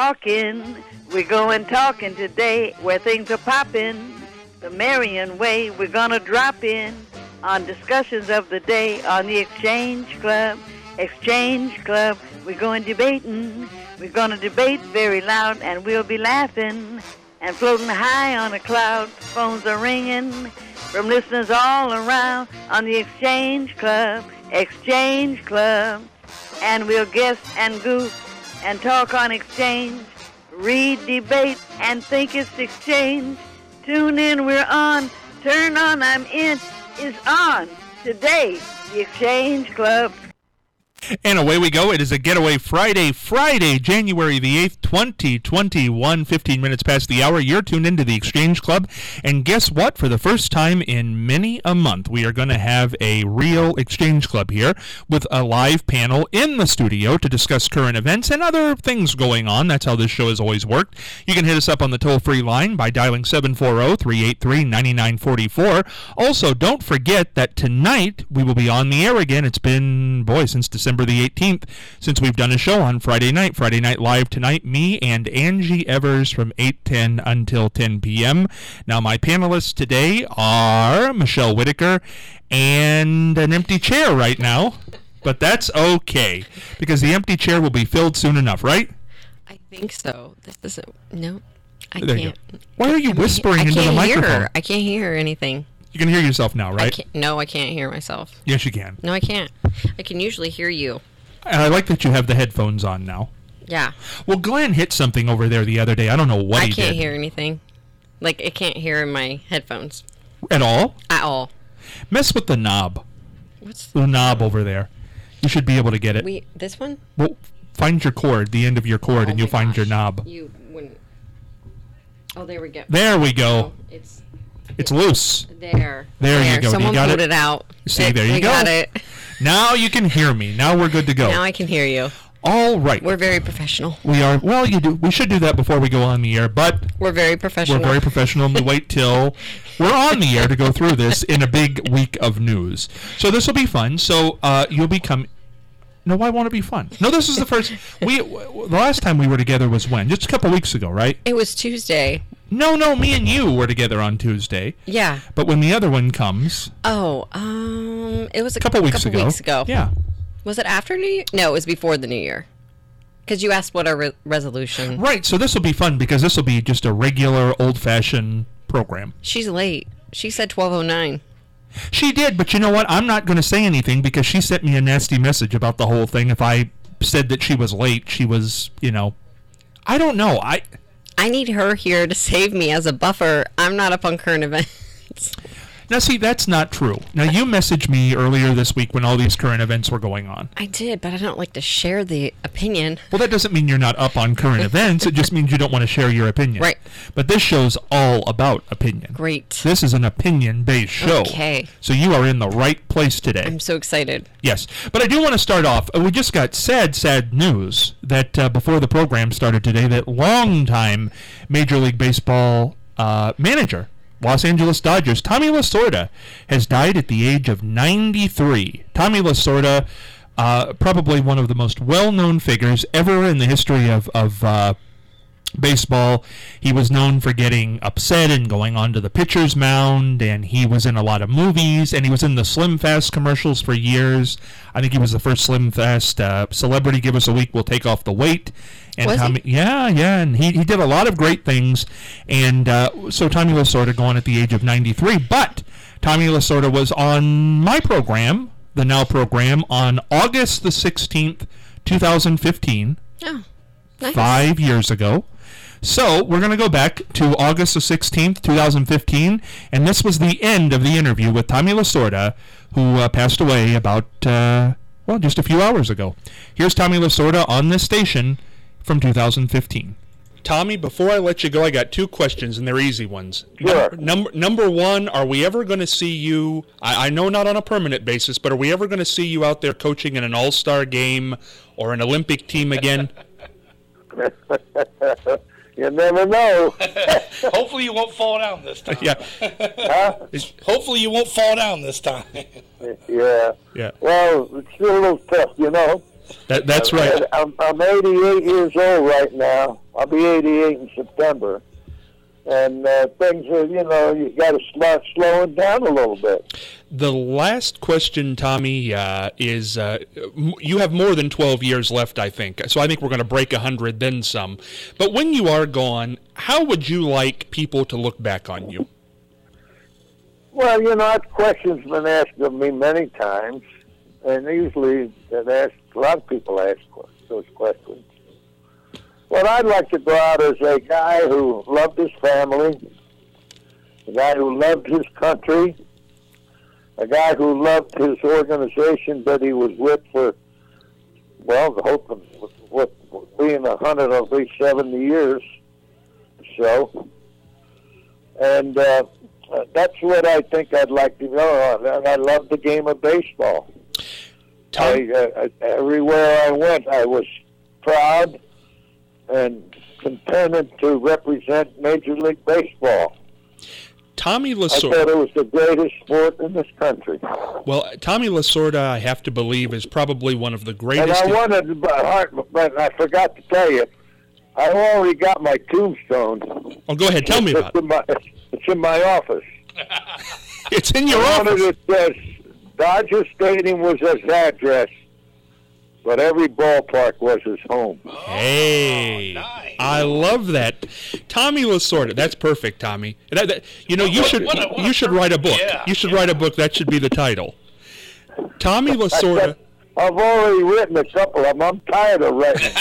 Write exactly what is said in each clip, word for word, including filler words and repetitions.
talking. We're going talking today where things are popping. The Marion way, we're going to drop in on discussions of the day on the Exchange Club. Exchange Club, we're going debating. We're going to debate very loud, and we'll be laughing and floating high on a cloud. Phones are ringing from listeners all around on the Exchange Club. Exchange Club. And we'll guess and goof and talk on exchange, read, debate, and think it's exchange. Tune in, we're on. Turn on, I'm in. Is on today, the Exchange Club. And away we go. It is a Getaway Friday, Friday, January the eighth, twenty twenty-one, fifteen minutes past the hour. You're tuned into the Exchange Club. And guess what? For the first time in many a month, we are going to have a real Exchange Club here with a live panel in the studio to discuss current events and other things going on. That's how this show has always worked. You can hit us up on the toll-free line by dialing seven four zero, three eight three, nine nine four four. Also, don't forget that tonight we will be on the air again. It's been, boy, since December the eighteenth, since we've done a show on Friday night. Friday Night Live tonight, me and Angie Evers from eight ten until ten p.m. Now, my panelists today are Michelle Whitaker and an empty chair right now, but that's okay, because the empty chair will be filled soon enough, right? I think so. This doesn't, no, I there can't. You go. Why are you whispering I into the microphone? Hear. I can't hear anything. You can hear yourself now, right? I can't, no, I can't hear myself. Yes, you can. No, I can't. I can usually hear you. And I like that you have the headphones on now. Yeah. Well, Glenn hit something over there the other day. I don't know what I he did. I can't hear anything. Like, I can't hear in my headphones. At all? At all. Mess with the knob. What's the knob over there? You should be able to get it. We This one? Well, find your cord, the end of your cord, oh and you'll gosh. find your knob. You wouldn't. Oh, there we go. There we go. Oh, it's... It's loose. There. There, there. you go. Someone you got pulled it? it out. See, it, there you we go. got it. Now you can hear me. Now we're good to go. Now I can hear you. All right. We're very professional. We are. Well, you do. We should do that before we go on the air, but we're very professional. We're very professional, and we wait till we're on the air to go through this in a big week of news. So this will be fun. So uh, you'll be coming. No, why won't it be fun? No, this is the first. We w- the last time we were together was when? Just a couple weeks ago, right? It was Tuesday. No, no, me and you were together on Tuesday. Yeah. But when the other one comes... Oh, um, it was a couple, couple weeks, couple ago. weeks ago. Yeah. Was it after New Year? No, it was before the New Year. Because you asked what our re- resolution... Right, so this will be fun because this will be just a regular, old-fashioned program. She's late. She said twelve oh nine. She did, but you know what? I'm not going to say anything because she sent me a nasty message about the whole thing. If I said that she was late, she was, you know... I don't know. I... I need her here to save me as a buffer. I'm not up on current events. Now, see, that's not true. Now, you messaged me earlier this week when all these current events were going on. I did, but I don't like to share the opinion. Well, that doesn't mean you're not up on current events. It just means you don't want to share your opinion. Right. But this show's all about opinion. Great. This is an opinion-based show. Okay. So you are in the right place today. I'm so excited. Yes. But I do want to start off. We just got sad, sad news that uh, before the program started today, that longtime Major League Baseball uh, manager, Los Angeles Dodgers, Tommy Lasorda, has died at the age of ninety-three. Tommy Lasorda, uh, probably one of the most well-known figures ever in the history of, of uh, baseball. He was known for getting upset and going onto the pitcher's mound, and he was in a lot of movies, and he was in the Slim Fast commercials for years. I think he was the first Slim Fast uh, celebrity. Give us a week, we'll take off the weight. And was Tommy, he? yeah, yeah, and he, he did a lot of great things, and uh, so Tommy Lasorda gone at the age of ninety-three, but Tommy Lasorda was on my program, the Now program, on August the sixteenth, twenty fifteen, Oh, nice. five years ago. So we're going to go back to August the sixteenth, twenty fifteen, and this was the end of the interview with Tommy Lasorda, who uh, passed away about, uh, well, just a few hours ago. Here's Tommy Lasorda on this station from two thousand fifteen. Tommy, before I let you go, I got two questions, and they're easy ones. Sure. Number, number one, are we ever going to see you, I, I know not on a permanent basis, but are we ever going to see you out there coaching in an all-star game or an Olympic team again? You never know. Hopefully you won't fall down this time. Yeah. Huh? Hopefully you won't fall down this time. Yeah. Yeah. Well, it's still a little tough, you know. That, that's right. I'm, I'm eighty-eight years old right now. I'll be eighty-eight in September. And uh, things are, you know, you got to start slowing down a little bit. The last question, Tommy, uh, is uh, m- you have more than twelve years left, I think. So I think we're going to break one hundred, then some. But when you are gone, how would you like people to look back on you? Well, you know, that question's been asked of me many times. And usually, it asked, a lot of people ask those questions. Well, I'd like to go out as a guy who loved his family, a guy who loved his country, a guy who loved his organization that he was with for, well, the hope of with being a hundred or at least seventy years or so. And uh, that's what I think I'd like to go on. And I love the game of baseball. I, uh, everywhere I went, I was proud and contented to represent Major League Baseball. Tommy I Lasorda. thought it was the greatest sport in this country. Well, Tommy Lasorda, I have to believe, is probably one of the greatest. And I wanted, but but I forgot to tell you, I already got my tombstone. Oh, go ahead. Tell me it's about in my, It's in my office. It's in your I office. wanted it says Dodger Stadium was his address, but every ballpark was his home. Hey, nice. I love that, Tommy Lasorda. That's perfect, Tommy. That, that, you know, you What- should what a- what a you should write a book. yeah, you should yeah. write a book. That should be the title. Tommy Lasorda. I've already written a couple of them. I'm tired of writing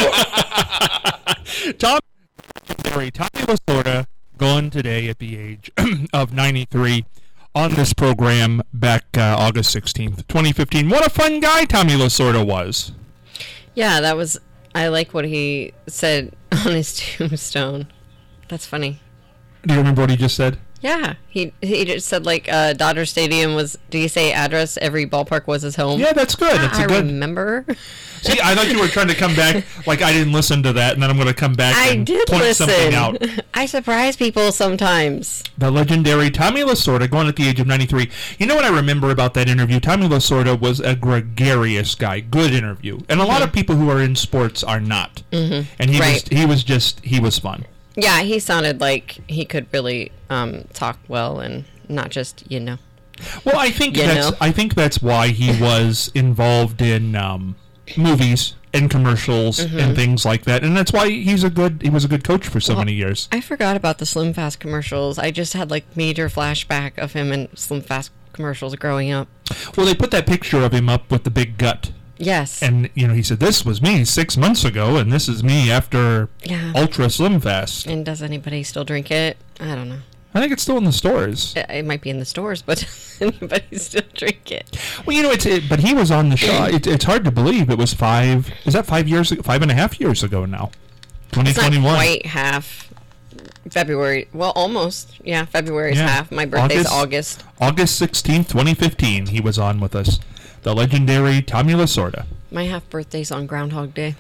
books. Tom, Tommy Lasorda, gone today at the age of ninety-three. On this program back uh, August sixteenth, twenty fifteen. What a fun guy Tommy Lasorda was. Yeah, that was. I like what he said on his tombstone. That's funny. Do you remember what he just said? Yeah, he he just said like uh, Dodger Stadium was. Do you say address? Every ballpark was his home. Yeah, that's good. That's I a good. remember. See, I thought you were trying to come back like I didn't listen to that, and then I'm going to come back I and did point listen. something out. I surprise people sometimes. The legendary Tommy Lasorda, going at the age of ninety-three. You know what I remember about that interview? Tommy Lasorda was a gregarious guy. Good interview. And a lot of people who are in sports are not. Mm-hmm. And he Right. was he was just, he was fun. Yeah, he sounded like he could really um, talk well and not just, you know. Well, I think You that's know? I think that's why he was involved in um, movies and commercials Mm-hmm. and things like that. And that's why he's a good he was a good coach for so many years. I forgot about the Slim Fast commercials. I just had like major flashback of him in Slim Fast commercials growing up. Well, they put that picture of him up with the big gut. Yes. And, you know, he said, this was me six months ago, and this is me after Yeah. Ultra Slim Fast. And does anybody still drink it? I don't know. I think it's still in the stores. It, it might be in the stores, but does anybody still drink it? Well, you know, it's it, but he was on the show. It, it's hard to believe it was five. Is that five years ago? Five and a half years ago now. Twenty It's not twenty one. quite half. February. Well, almost. Yeah, February is Yeah. half. My birthday's August- August. August sixteenth, twenty fifteen. He was on with us. The legendary Tommy Lasorda. My half birthday's on Groundhog Day.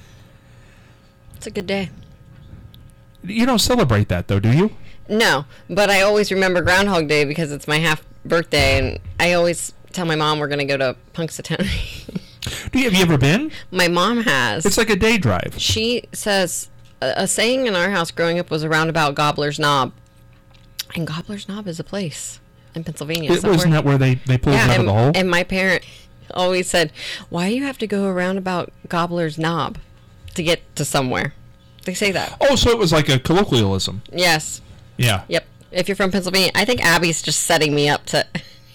It's a good day. You don't celebrate that though, do you? No, but I always remember Groundhog Day because it's my half birthday, and I always tell my mom we're going to go to Punxsutawney. Do you have you ever been? My mom has. It's like a day drive. She says a, a saying in our house growing up was a roundabout Gobbler's Knob, and Gobbler's Knob is a place in Pennsylvania. It, somewhere. wasn't that where they they pulled Yeah, him out and, of the hole? and my parent always said, "Why do you have to go around about Gobbler's Knob to get to somewhere?" They say that. Oh, so it was like a colloquialism. Yes. Yeah. Yep. If you're from Pennsylvania, I think Abby's just setting me up to.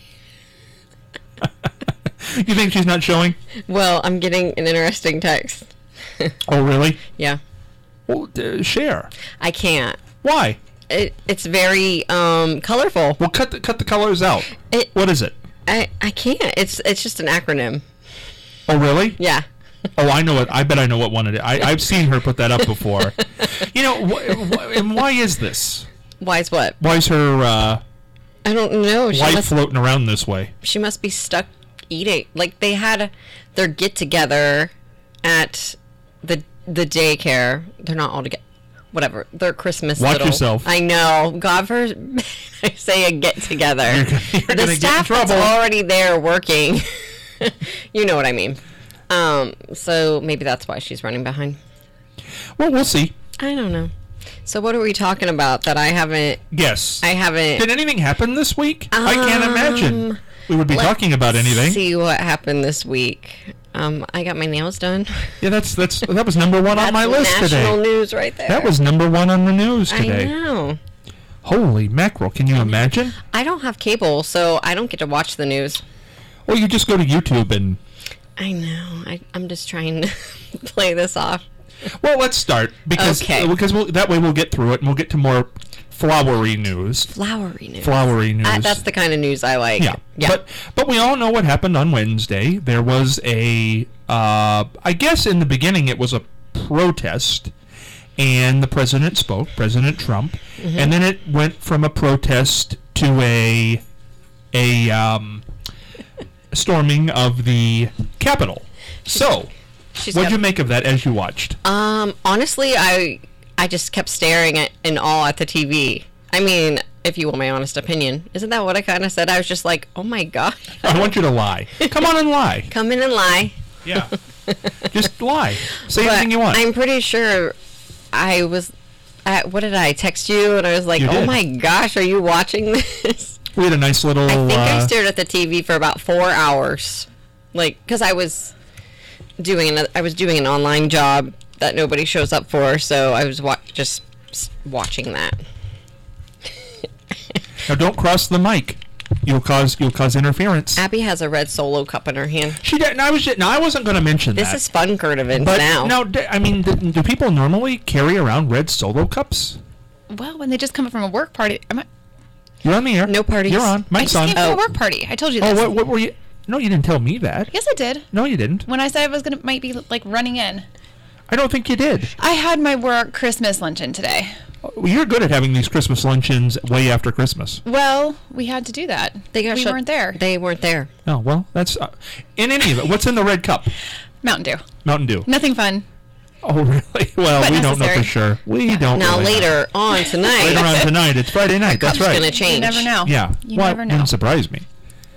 You think she's not showing? Well, I'm getting an interesting text. Oh, really? Yeah. Well, uh, share. I can't. Why? It, it's very um, colorful. Well, cut the, cut the colors out. It, What is it? I, I can't. It's it's just an acronym. Oh, really? Yeah. Oh, I know it. I bet I know what one it is. I, I've seen her put that up before. You know, wh- wh- and why is this? Why is what? Why is her uh, I don't know. She life must, floating around this way? she must be stuck eating. Like they had their get together at the the daycare. They're not all together. Whatever. Their Christmas. Watch little, yourself. I know. God for I say a get together. You're gonna- you're The gonna get in staff that's trouble. already there working. You know what I mean. Um. So maybe that's why she's running behind. Well, we'll see. I don't know. So what are we talking about that I haven't? Yes. I haven't. Did anything happen this week? I can't imagine Um, we would be let's talking about anything. See what happened this week. Um, I got my nails done. Yeah, that's that's that was number one on my list national today. news right there. That was number one on the news I today. know. Holy mackerel! Can you imagine? I don't have cable, so I don't get to watch the news. Well, you just go to YouTube and. I know. I, I'm just trying to play this off. Well, let's start because Okay. because we'll, that way we'll get through it and we'll get to more flowery news. Flowery news. Flowery news. Uh, that's the kind of news I like. Yeah. Yeah. But but we all know what happened on Wednesday. There was a uh, I guess in the beginning it was a protest, and the president spoke, President Trump, Mm-hmm. and then it went from a protest to a a um, storming of the Capitol. So, She's what'd got- you make of that as you watched? Um, honestly, I I just kept staring at in awe at the T V. I mean, if you want my honest opinion, isn't that what I kind of said? I was just like, oh my god. I want you to lie. Come on and lie. Come in and lie. Yeah. Just lie. Say But anything you want. I'm pretty sure I was. At, what did I text you? And I was like, You oh did. my gosh, are you watching this? We had a nice little. I think I uh, stared at the T V for about four hours, like because I was doing an, I was doing an online job that nobody shows up for, so I was wa- just s- watching that. Now don't cross the mic. You'll cause you'll cause interference. Abby has a red Solo cup in her hand. She did. No, I was. Just, no, I wasn't going to mention This that. is fun, Kurt events but now. no, d- I mean, do, do people normally carry around red Solo cups? Well, when they just come from a work party. Am I, You're on the air. No parties. You're on. I Mike's just on. came from Oh. a work party. I told you Oh, this. what, what were you? No, you didn't tell me that. Yes, I did. No, you didn't. When I said I was gonna might be like running in. I don't think you did. I had my work Christmas luncheon today. Well, you're good at having these Christmas luncheons way after Christmas. Well, we had to do that. They got we shut- weren't there. They weren't there. Oh well, that's uh, in any of it. What's in the red cup? Mountain Dew. Mountain Dew. Nothing fun. Oh really? Well, But we don't know for necessary. sure. We don't. Now really know. later on tonight, Later on tonight, it's Friday night. That's cup's right. gonna You change. never know. Yeah. You well, never know. Wouldn't surprise me.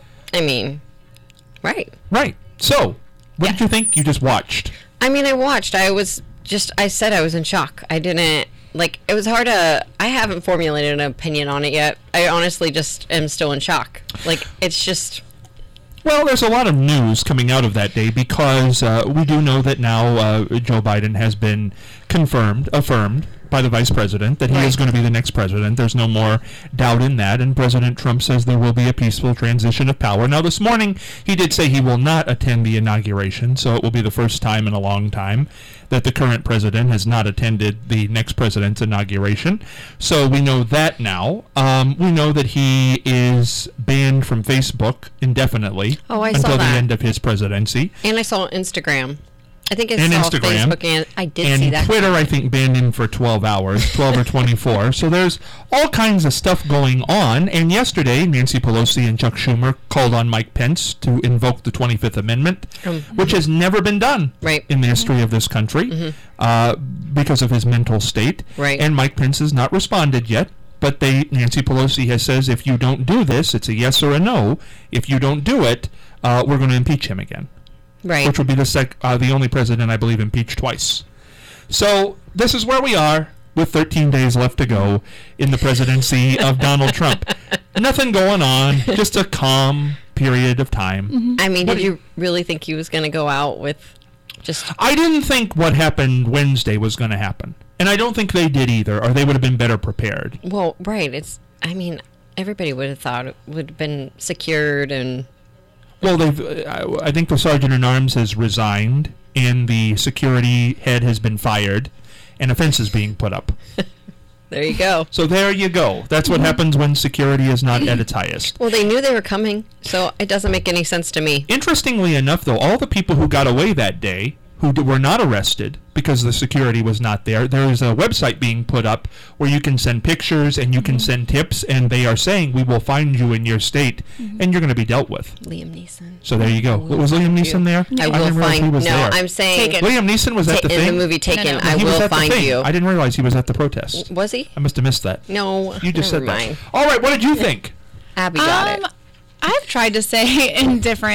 I mean, right. Right. So, what did Yeah. you think you just watched? I mean, I watched. I was just. I said I was in shock. I didn't like. It was hard to. I haven't formulated an opinion on it yet. I honestly just am still in shock. Like it's just. Well, there's a lot of news coming out of that day because uh, we do know that now uh, Joe Biden has been confirmed, affirmed by the vice president that he is Right. going to be the next president. There's no more doubt in that. And President Trump says there will be a peaceful transition of power. Now, this morning, he did say he will not attend the inauguration, so it will be the first time in a long time that the current president has not attended the next president's inauguration. So we know that now. Um, we know that he is banned from Facebook indefinitely Oh, I saw until the that. end of his presidency. And I saw Instagram. I think I And saw Instagram. Facebook, and I did And see that. Twitter, I think, banned him for twelve hours, twelve or twenty-four. So there's all kinds of stuff going on. And yesterday, Nancy Pelosi and Chuck Schumer called on Mike Pence to invoke the twenty-fifth Amendment, Um, which has never been done Right. in the history of this country uh, because of his mental state. Right. And Mike Pence has not responded yet. But they, Nancy Pelosi has says, if you don't do this, it's a yes or a no. If you don't do it, uh, we're going to impeach him again. Right. Which would be the sec- uh, the only president I believe impeached twice. So this is where we are with thirteen days left to go in the presidency of Donald Trump. Nothing going on, just a calm period of time. I mean, What did do you really think he was going to go out with just? I didn't think what happened Wednesday was going to happen, and I don't think they did either, or they would have been better prepared. Well, right. It's. I mean, everybody would have thought it would have been secured and. Well, they've. Uh, I think the sergeant at arms has resigned, and the security head has been fired, and a fence is being put up. There you go. So there you go. That's what happens when security is not at its highest. Well, they knew they were coming, so it doesn't make any sense to me. Interestingly enough, though, all the people who got away that day, who d- were not arrested because the security was not there, there is a website being put up where you can send pictures and you can send tips, and they are saying, we will find you in your state, and you're going to be dealt with. Liam Neeson. So there you go. I will Was Liam find Neeson you. there? I will didn't realize find. he was no, there. I'm saying Taken. Liam Neeson was at ta- the in thing? the movie Taken. No, no. I He was will at the find thing. you. I didn't realize he was at the protest. Was he? I must have missed that. No. You just never said mind. that. All right, what did you think? Abby got Um, it. I've tried to say in different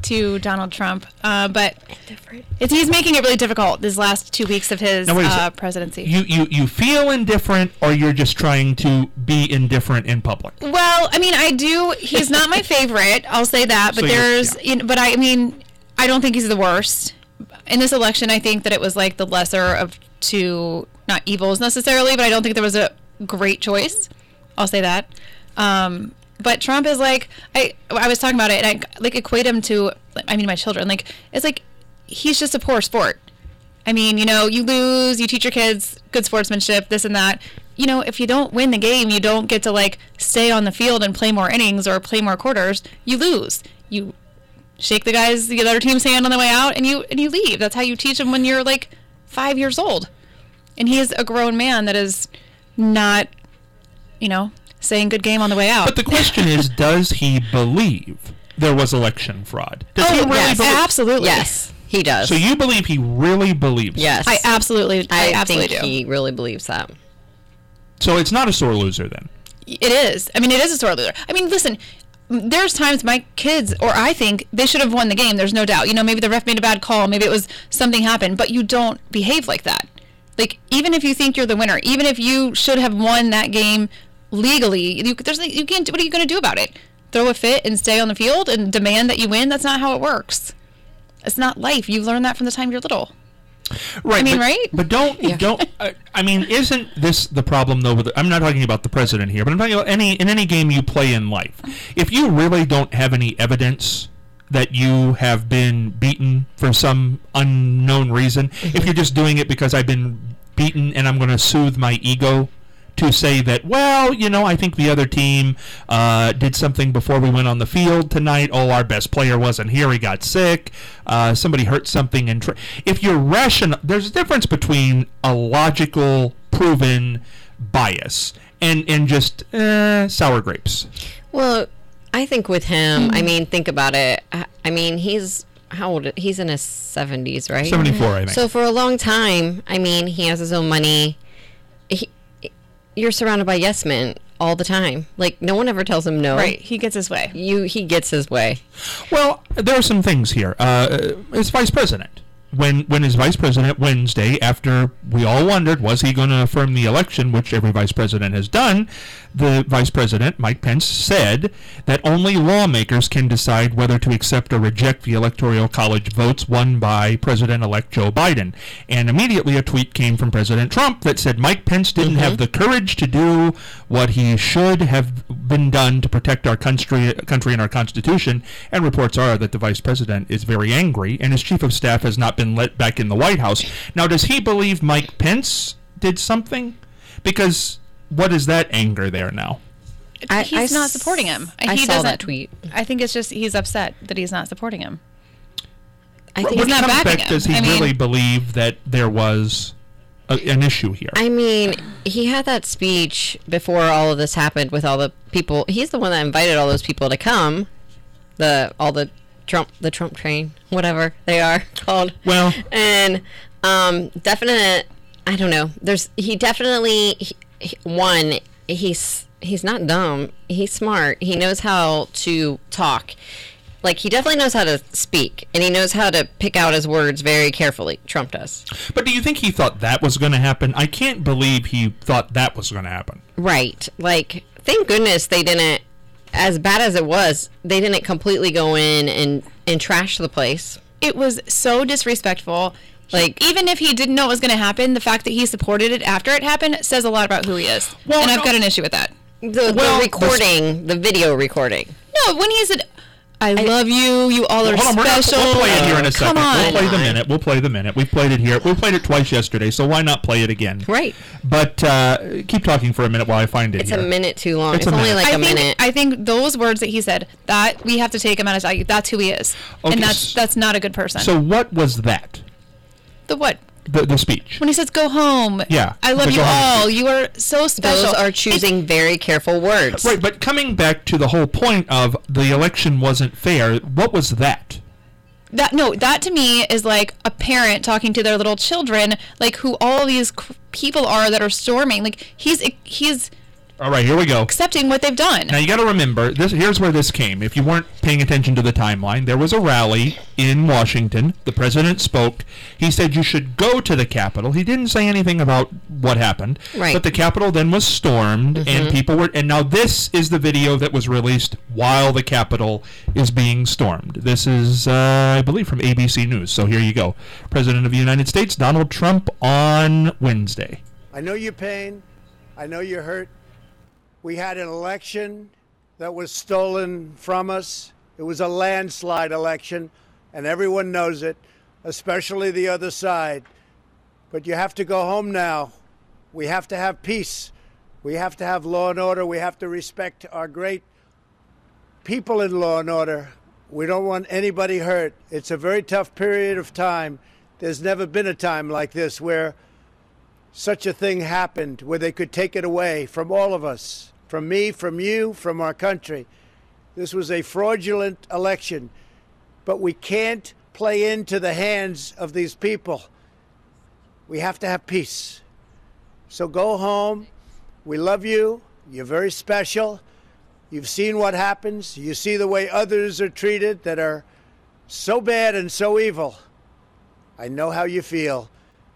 to Donald Trump, uh, but it's, he's making it really difficult this last two weeks of his Now, wait a uh, sec. presidency. You, you you feel indifferent, or you're just trying to be indifferent in public? Well, I mean, I do. He's not my favorite. I'll say that. But So you're- there's, yeah. you know, but I, I mean, I don't think he's the worst. In this election, I think that it was like the lesser of two, not evils necessarily, but I don't think there was a great choice. I'll say that. Um, but Trump is like, I I was talking about it, and I like equate him to, I mean, my children. Like, it's like he's just a poor sport. I mean, you know, you lose, you teach your kids good sportsmanship, this and that. You know, if you don't win the game, you don't get to like stay on the field and play more innings or play more quarters. You lose. You shake the guys, the other team's hand on the way out, and you and you leave. That's how you teach them when you're like five years old. And he is a grown man that is not, you know, saying good game on the way out. But the question is, does he believe there was election fraud? Does he Oh, really yes, believe? absolutely. Yes, he does. So you believe he really believes? yes, I absolutely, I, I absolutely think do. he really believes that. So it's not a sore loser then. It is. I mean, it is a sore loser. I mean, listen, there's times my kids, or I think, they should have won the game. There's no doubt. You know, maybe the ref made a bad call. Maybe it was something happened. But you don't behave like that. Like, even if you think you're the winner, even if you should have won that game legally, you, there's you can't. What are you going to do about it? Throw a fit and stay on the field and demand that you win? That's not how it works. It's not life. You learn that from the time you're little. Right. I mean, but, right? But don't Yeah. don't. Uh, I mean, isn't this the problem though? With I'm not talking about the president here, but I'm talking about any in any game you play in life. If you really don't have any evidence that you have been beaten for some unknown reason, if you're just doing it because I've been beaten and I'm going to soothe my ego to say that, well, you know, I think the other team uh, did something before we went on the field tonight. Oh, our best player wasn't here. He got sick. Uh, somebody hurt something. And tra- if you're rational, there's a difference between a logical, proven bias and, and just uh, sour grapes. Well, I think with him, I mean, think about it. I, I mean, he's how old? He's in his seventies, right? seventy-four, I think. So for a long time, I mean, he has his own money. He, you're surrounded by yes men all the time. Like, no one ever tells him no. Right. He gets his way. You, he gets his way. Well, there are some things here. Uh, as vice president, when when his vice president Wednesday, after we all wondered was he going to affirm the election, which every vice president has done, the vice president Mike Pence said that only lawmakers can decide whether to accept or reject the electoral college votes won by President-elect Joe Biden. And immediately a tweet came from President Trump that said Mike Pence didn't have the courage to do what he should have been done to protect our country, country and our Constitution. And reports are that the vice president is very angry, and his chief of staff has not been let back in the White House. Now, does he believe Mike Pence did something? Because what is that anger there now? I- He's I not s- supporting him. I he saw doesn't, that tweet. I think it's just he's upset that he's not supporting him. I think What not comes backing back, him. does he I mean- really believe that there was a, an issue here? I mean, he had that speech before all of this happened with all the people. He's the one that invited all those people to come. The all the Trump, the Trump train, whatever they are called. Well- and um, definite. I don't know. There's he definitely he, he- one. He's he's not dumb. He's smart. He knows how to talk. Like, he definitely knows how to speak, and he knows how to pick out his words very carefully. Trump does. But do you think he thought that was going to happen? I can't believe he thought that was going to happen. Right. Like, thank goodness they didn't, as bad as it was, they didn't completely go in and, and trash the place. It was so disrespectful. Like- Like, even if he didn't know it was going to happen, the fact that he supported it after it happened says a lot about who he is. Well, and I've no- got an issue with that. The, Well, the recording, the video recording. No, when he said, I, love you, you all are Hold on, we're gonna, special. we'll play it here in a Come second. on. We'll play the minute. We'll play the minute. We've played it here. We played it twice yesterday, so why not play it again? Right. But uh, keep talking for a minute while I find it It's here. a minute too long. It's It's, a only minute. like I a think, minute. I think those words that he said, that we have to take him out as value. That's who he is. Okay, And s- that's that's not a good person. So what was that? the what? The, the speech. When he says, go home. Yeah, I love the you go home all. speech. You are so special. Those are choosing very careful words. Right, but coming back to the whole point of the election wasn't fair, what was that? That no, that to me is like a parent talking to their little children, like who all these cr- people are that are storming. Like he's he's All right, here we go. accepting what they've done. Now you got to remember this. Here's where this came. If you weren't paying attention to the timeline, there was a rally in Washington. The president spoke. He said you should go to the Capitol. He didn't say anything about what happened. Right. But the Capitol then was stormed, Mm-hmm. and people were. And now this is the video that was released while the Capitol is being stormed. This is, uh, I believe, from A B C News. So here you go. President of the United States, Donald Trump, on Wednesday. I know your pain. I know you're hurt. We had an election that was stolen from us. It was a landslide election, and everyone knows it, especially the other side. But you have to go home now. We have to have peace. We have to have law and order. We have to respect our great people in law and order. We don't want anybody hurt. It's a very tough period of time. There's never been a time like this where such a thing happened, where they could take it away from all of us. From me, from you, from our country. This was a fraudulent election, but we can't play into the hands of these people. We have to have peace. So go home. We love you. You're very special. You've seen what happens. You see the way others are treated that are so bad and so evil. I know how you feel,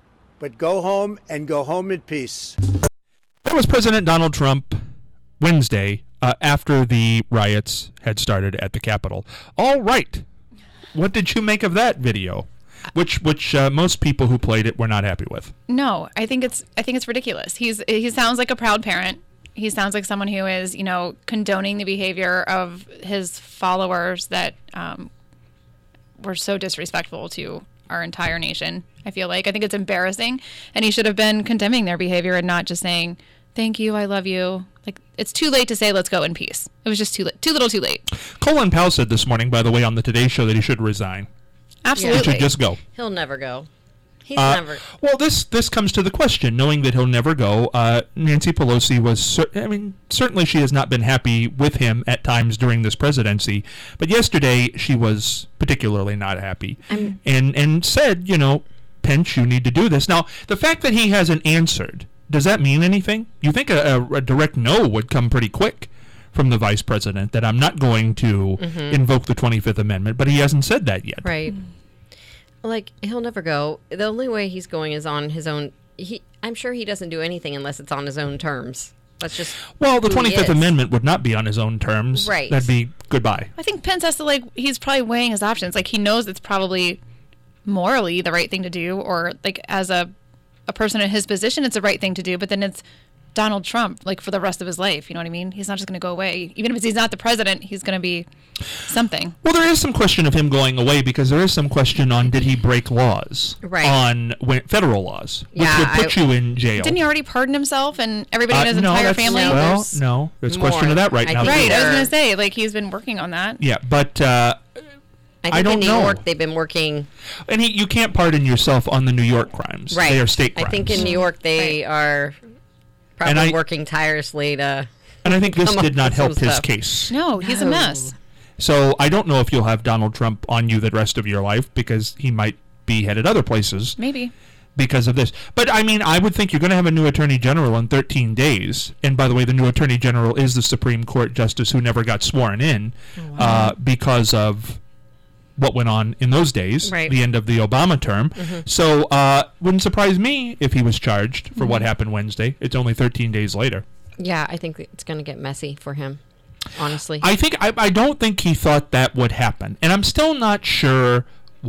but go home and go home in peace. That was President Donald Trump Wednesday, uh, after the riots had started at the Capitol. All right. What did you make of that video? Which which uh, most people who played it were not happy with. No, I think it's I think it's ridiculous. He's he sounds like a proud parent. He sounds like someone who is, you know, condoning the behavior of his followers that um, were so disrespectful to our entire nation. I feel like I think it's embarrassing, and he should have been condemning their behavior and not just saying, "Thank you, I love you." Like, it's too late to say, "Let's go in peace." It was just too late, too little, too late. Colin Powell said this morning, by the way, on the Today Show that he should resign. Absolutely, He should just go. He'll never go. He's Uh, never. Well, this this comes to the question. Knowing that he'll never go, uh, Nancy Pelosi was. Cer- I mean, certainly she has not been happy with him at times during this presidency. But yesterday she was particularly not happy, I'm- and and said, you know, Pence, you need to do this. Now, the fact that he hasn't answered, does that mean anything? You think a, a, a direct no would come pretty quick from the vice president, that I'm not going to Mm-hmm. invoke the twenty-fifth Amendment, but he hasn't said that yet. Right. Like, he'll never go. The only way he's going is on his own. He, I'm sure he doesn't do anything unless it's on his own terms. That's just Well, the who he twenty-fifth is. Amendment would not be on his own terms. Right. That'd be goodbye. I think Pence has to, like, he's probably weighing his options. Like, he knows it's probably morally the right thing to do, or, like, as a a person in his position, it's the right thing to do, but then it's Donald Trump, like, for the rest of his life. You know what I mean? He's not just going to go away. Even if he's not the president, he's going to be something. Well, there is some question of him going away, because there is some question on did he break laws Right. on when, federal laws, which Yeah, would put I- you in jail. Didn't he already pardon himself and everybody Uh, in his no, entire that's- family? No, Well, there's no, there's a question more. of that right I now. think Right, I was Sure. going to say, like, he's been working on that. Yeah, but uh, I think I don't in New know. York they've been working. and he, you can't pardon yourself on the New York crimes. Right. They are state crimes. I think in New York they are probably And I- working tirelessly to. and I think this come up did not with some help his stuff. case. No, he's a No. mess. So I don't know if you'll have Donald Trump on you the rest of your life, because he might be headed other places Maybe. because of this. But I mean, I would think you're going to have a new attorney general in thirteen days. And by the way, the new attorney general is the Supreme Court justice who never got sworn in uh, because of what went on in those days, Right. the end of the Obama term. So uh, wouldn't surprise me if he was charged for what happened Wednesday. It's only thirteen days later. Yeah, I think it's going to get messy for him. Honestly, I think I, I don't think he thought that would happen, and I'm still not sure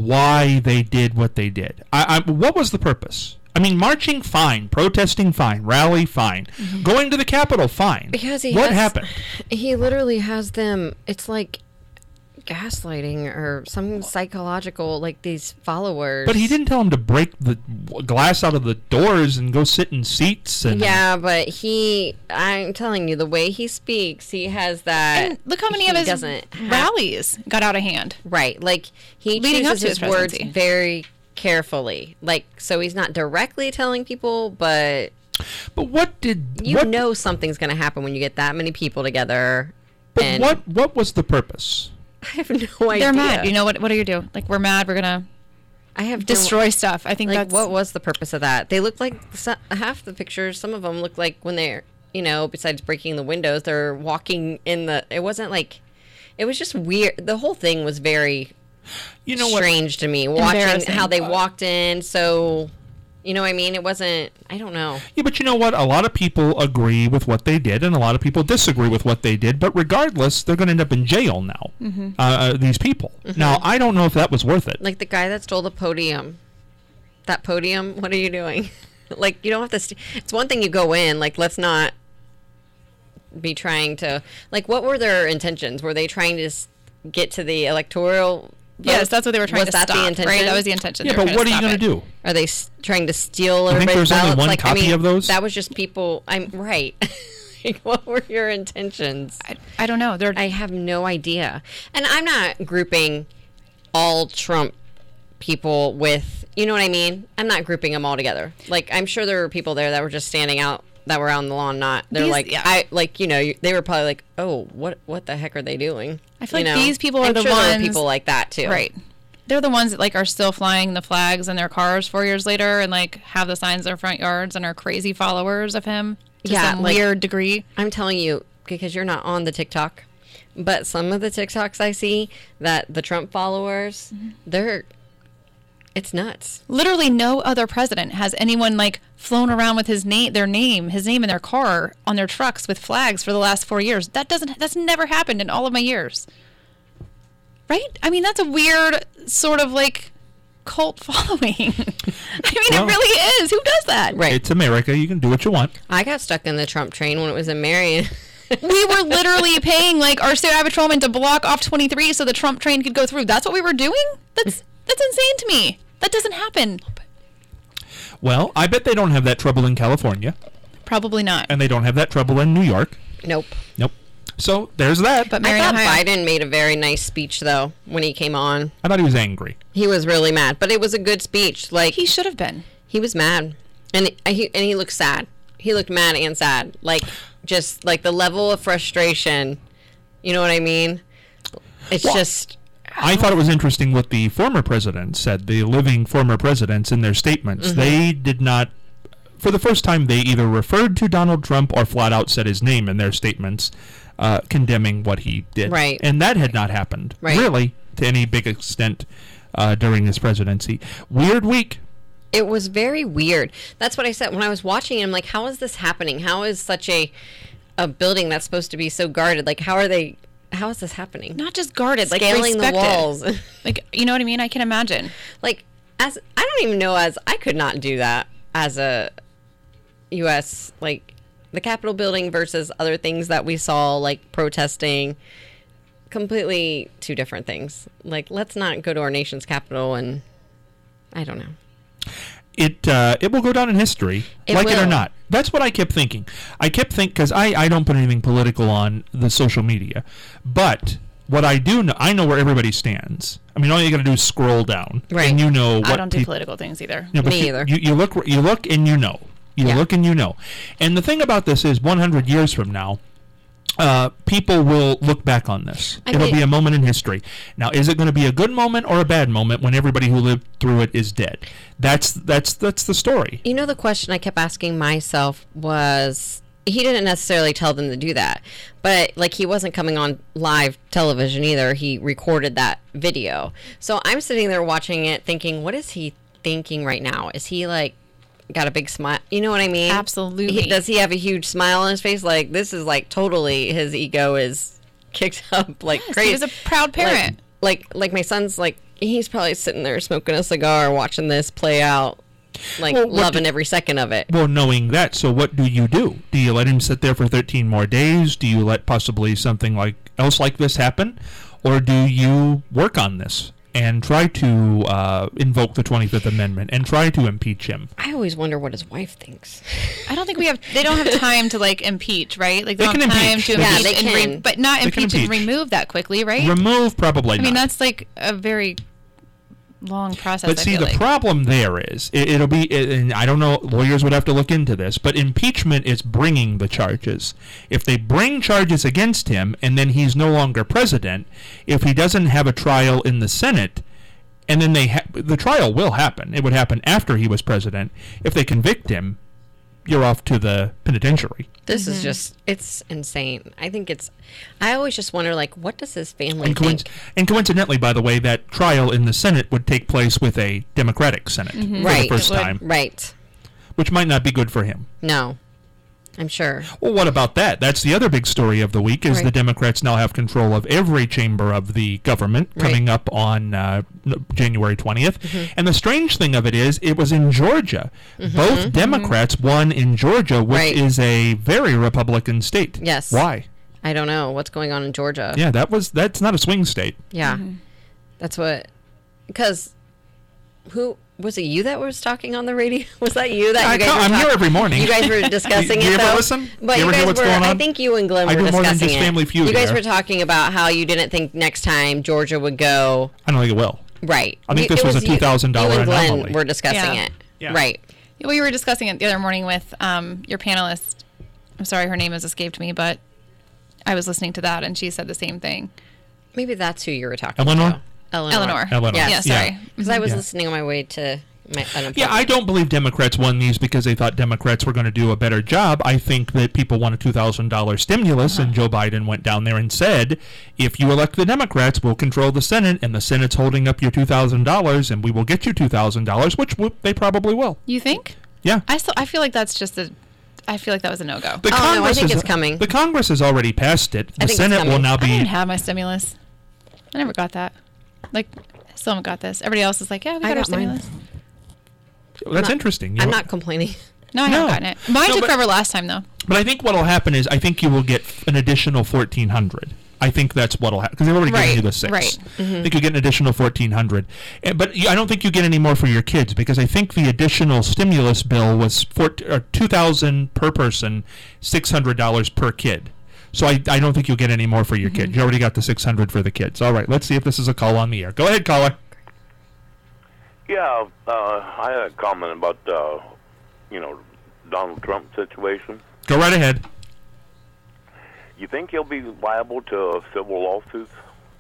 why they did what they did. I, I, what was the purpose? I mean, marching, fine. Protesting, fine. Rally, fine. Going to the Capitol, fine. because he what has- happened? He literally has them. It's like gaslighting or some psychological, like these followers. But he didn't tell him to break the w- glass out of the doors and go sit in seats. And Yeah, but he. I'm telling you, the way he speaks, he has that. And look how many he of his doesn't have- rallies got out of hand. Right, like he Leading up chooses to his his words presidency. very carefully. Like, so he's not directly telling people, but But what did you what, know something's going to happen when you get that many people together. But and what what was the purpose? I have no idea. They're mad. You know what? What do you do? Like, we're mad. We're gonna I have no- destroy stuff. I think Like, that's what was the purpose of that? They look like so- half the pictures. Some of them look like when they're you know, besides breaking the windows, they're walking in the. It wasn't like. It was just weird. The whole thing was very. You know strange what? to me. Watching Embarrassing. how they walked in, so. You know what I mean? It wasn't. I don't know. Yeah, but you know what? A lot of people agree with what they did, and a lot of people disagree with what they did. But regardless, they're going to end up in jail now. Mm-hmm. Uh, uh, these people. Mm-hmm. Now, I don't know if that was worth it. Like the guy that stole the podium. That podium. What are you doing? Like you don't have to. St- it's one thing you go in. Like let's not be trying to. Like what were their intentions? Were they trying to s- get to the electoral? Yes, vote? that's what they were trying Was to that stop. the intention? Right, that was the intention. Yeah, They were but trying what to are you stop going to it. do? Are they s- trying to steal think everybody's there's only ballots? one like, copy I mean, of those? That was just people. I'm right. Like, what were your intentions? I, I don't know. They're I have no idea. And I'm not grouping all Trump people with, you know what I mean? I'm not grouping them all together. Like, I'm sure there were people there that were just standing out, that were out on the lawn, not, they're These- like, yeah. I, like, you know, you- they were probably like, oh, what, what the heck are they doing? I feel You like know? these people are I'm the sure there were ones- people like that too. right. They're the ones that like are still flying the flags in their cars four years later and like have the signs in their front yards and are crazy followers of him to Yeah, some like- weird degree. I'm telling you, because you're not on the TikTok, but some of the TikToks I see that the Trump followers, Mm-hmm. they're, it's nuts. Literally no other president has anyone like flown around with his name, their name, his name in their car on their trucks with flags for the last four years. That doesn't. That's never happened in all of my years. Right? I mean, that's a weird sort of like cult following. I mean, Well- it really is. Who does that? Right. It's America. You can do what you want. I got stuck in the Trump train when it was in Marion. We were literally paying like our state patrolman to block off twenty-three so the Trump train could go through. That's what we were doing? That's that's insane to me. That doesn't happen. Well, I bet they don't have that trouble in California, Probably not. and they don't have that trouble in New York. Nope. Nope. So there's that. But I Marion, thought Ohio, Biden made a very nice speech though when he came on. I thought he was angry. He was really mad, but it was a good speech. Like he he, should have been. was mad, and he and he looked sad. He looked mad and sad. Like just like the level of frustration. You know what I mean? It's Well, just I thought it was interesting what the former president said, the living former presidents in their statements. Mm-hmm. They did not, for the first time, they either referred to Donald Trump or flat out said his name in their statements, uh, condemning what he did. Right. And that had not happened, Right. really, to any big extent uh, during his presidency. Weird week. it was very weird. That's what I said when I was watching it. I'm like, how is this happening? How is such a a building that's supposed to be so guarded? Like, how are they? How is this happening? Not just guarded, like Scaling the respected. walls. Like, you know what I mean? I can imagine. Like, as I don't even know, as I could not do that as a U S like the Capitol building versus other things that we saw, like protesting. Completely two different things. Like, let's not go to our nation's capital and I don't know. It uh, it will go down in history, It like it or will. not. That's what I kept thinking. I kept thinking, because I, I don't put anything political on the social media, but what I do know, I know where everybody stands. I mean, all you got to do is scroll down, Right. and you know what I don't do peop- political things either. Yeah, but Me you, either. You, you look, you look, and you know. You Yeah. look and you know. And the thing about this is, one hundred years from now, uh, people will look back on this. I It'll mean- be a moment in history. Now, is it going to be a good moment or a bad moment when everybody who lived through it is dead? That's that's that's the story. You know, the question I kept asking myself was, he didn't necessarily tell them to do that, but like he wasn't coming on live television either. He recorded that video. So I'm sitting there watching it thinking, what is he thinking right now? Is he like got a big smile? You know what I mean? Absolutely. He, does he have a huge smile on his face? Like, this is like totally his ego is kicked up like Yes, crazy. he was a proud parent. Like, like, like my son's like, he's probably sitting there smoking a cigar, watching this play out, like Well, what loving do- every second of it. Well, knowing that, so what do you do? Do you let him sit there for thirteen more days? Do you let possibly something like else like this happen? Or do you work on this and try to uh, invoke the twenty-fifth Amendment and try to impeach him? I always wonder what his wife thinks. I don't think we have. They don't have time to like impeach, right? Like they, They don't have can time impeach. to They impeach, can- Yeah, and they re- can. but not They can impeach and impeach. remove that quickly, right? Remove, probably I mean, not. that's like a very long process. But I see, feel the like. problem there is, it, it'll be, and I don't know, lawyers would have to look into this, but impeachment is bringing the charges. If they bring charges against him, and then he's no longer president, if he doesn't have a trial in the Senate, and then they, ha- the trial will happen. It would happen after he was president. If they convict him, you're off to the penitentiary. This Mm-hmm. is just, it's insane. I think it's, I always just wonder, like, what does his family And, think? coinc- and coincidentally, by the way, that trial in the Senate would take place with a Democratic Senate for Right. the first It would. time, Right. which might not be good for him. No. I'm sure. Well, what about that? That's the other big story of the week is Right. the Democrats now have control of every chamber of the government coming Right. up on uh, n- January twentieth. Mm-hmm. And the strange thing of it is it was in Georgia. Both Democrats won in Georgia, which Right. is a very Republican state. Yes. Why? I don't know what's going on in Georgia. Yeah, that was that's not a swing state. Yeah. That's what, because who, was it you that was talking on the radio? Was that you that I you guys come- were I'm talk- here every morning. You guys were discussing Do you it, ever though? listen? But You you, ever hear guys what's were, going I on? think you and Glenn I were do more than discussing just it. Family Feud You guys here. were talking about how you didn't think next time Georgia would go I don't think it will. right. I think You- this it was a you- two thousand dollars You and Glenn anomaly. were discussing Yeah. it. Yeah. Right. We were discussing it the other morning with um, your panelist. I'm sorry, her name has escaped me, but I was listening to that, and she said the same thing. Maybe that's who you were talking Eleanor? to. Eleanor. Eleanor. Eleanor. Yes. Yeah, sorry. Yeah. Because I was Yeah. listening on my way to my unemployment. Yeah, I don't believe Democrats won these because they thought Democrats were going to do a better job. I think that people want a two thousand dollars stimulus, and Joe Biden went down there and said, if you elect the Democrats, we'll control the Senate, and the Senate's holding up your two thousand dollars, and we will get you two thousand dollars, which w- they probably will. You think? Yeah. I still I feel like that's just a. I feel like that was a no go. The Oh, no, I Congress think is- it's coming. The Congress has already passed it. I The think it's Senate will coming. now I didn't be. have my stimulus. I never got that. Like, still haven't got this. Everybody else is like, yeah, we got, I our got mine. stimulus. That's not- interesting. You I'm know. not complaining. No, I No. haven't gotten it. Mine No, took but- forever last time, though. But I think what will happen is I think you will get an additional fourteen hundred. I think that's what'll happen because they've already given Right, you the six. right. I think you get an additional fourteen hundred, and, but you, I don't think you get any more for your kids because I think the additional stimulus bill was four, or two thousand per person, six hundred dollars per kid. So I, I don't think you'll get any more for your kids. You already got the six hundred for the kids. All right, let's see if this is a call on the air. Go ahead, caller. Yeah, uh, I had a comment about, uh, you know, Donald Trump situation. Go right ahead. You think he'll be liable to civil lawsuits?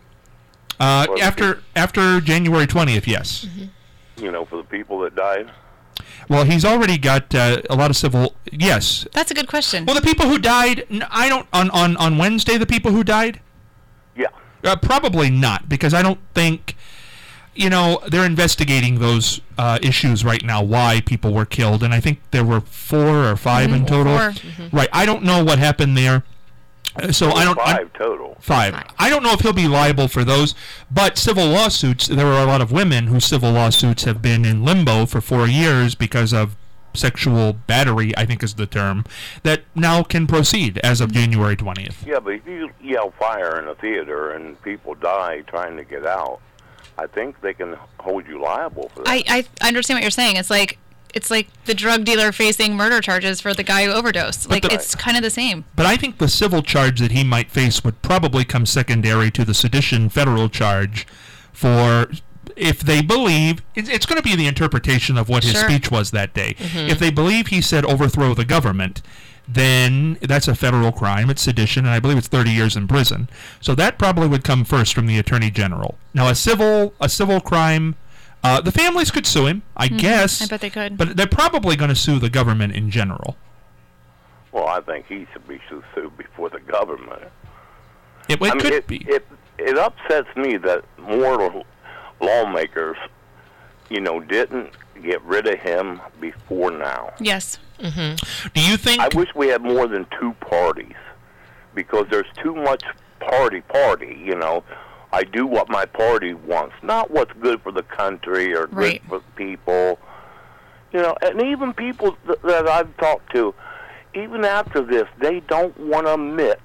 Uh, Well, after after January twentieth, yes. You know, for the people that died? Well, he's already got uh, a lot of civil. Yes. That's a good question. Well, the people who died, n- I don't on on on Wednesday. The people who died, Yeah. uh, probably not, because I don't think, you know, they're investigating those uh, issues right now. Why people were killed, and I think there were four or 5 in total. Four. Right. I don't know what happened there. Uh, So I don't. I- Five total. Five. I don't know if he'll be liable for those, but civil lawsuits, there are a lot of women whose civil lawsuits have been in limbo for four years because of sexual battery, I think is the term, that now can proceed as of January twentieth. Yeah, but if you yell fire in a theater and people die trying to get out, I think they can hold you liable for that. I, I understand what you're saying. It's like it's like the drug dealer facing murder charges for the guy who overdosed. Like the- it's kind of the same. But I think the civil charge that he might face would probably come secondary to the sedition federal charge for if they believe it's, it's going to be the interpretation of what his Sure. speech was that day. If they believe he said overthrow the government, then that's a federal crime. It's sedition, and I believe it's thirty years in prison. So that probably would come first from the attorney general. Now, a civil a civil crime, uh, the families could sue him, I guess. I bet they could. But they're probably going to sue the government in general. Well, I think he should be su- sued before the government. It, it I mean, could it, be. It, it upsets me that more lawmakers, you know, didn't get rid of him before now. Yes. Do you think? I wish we had more than two parties, because there's too much party party, you know. I do what my party wants, not what's good for the country or Right. good for people. You know, and even people th- that I've talked to, even after this, they don't want to admit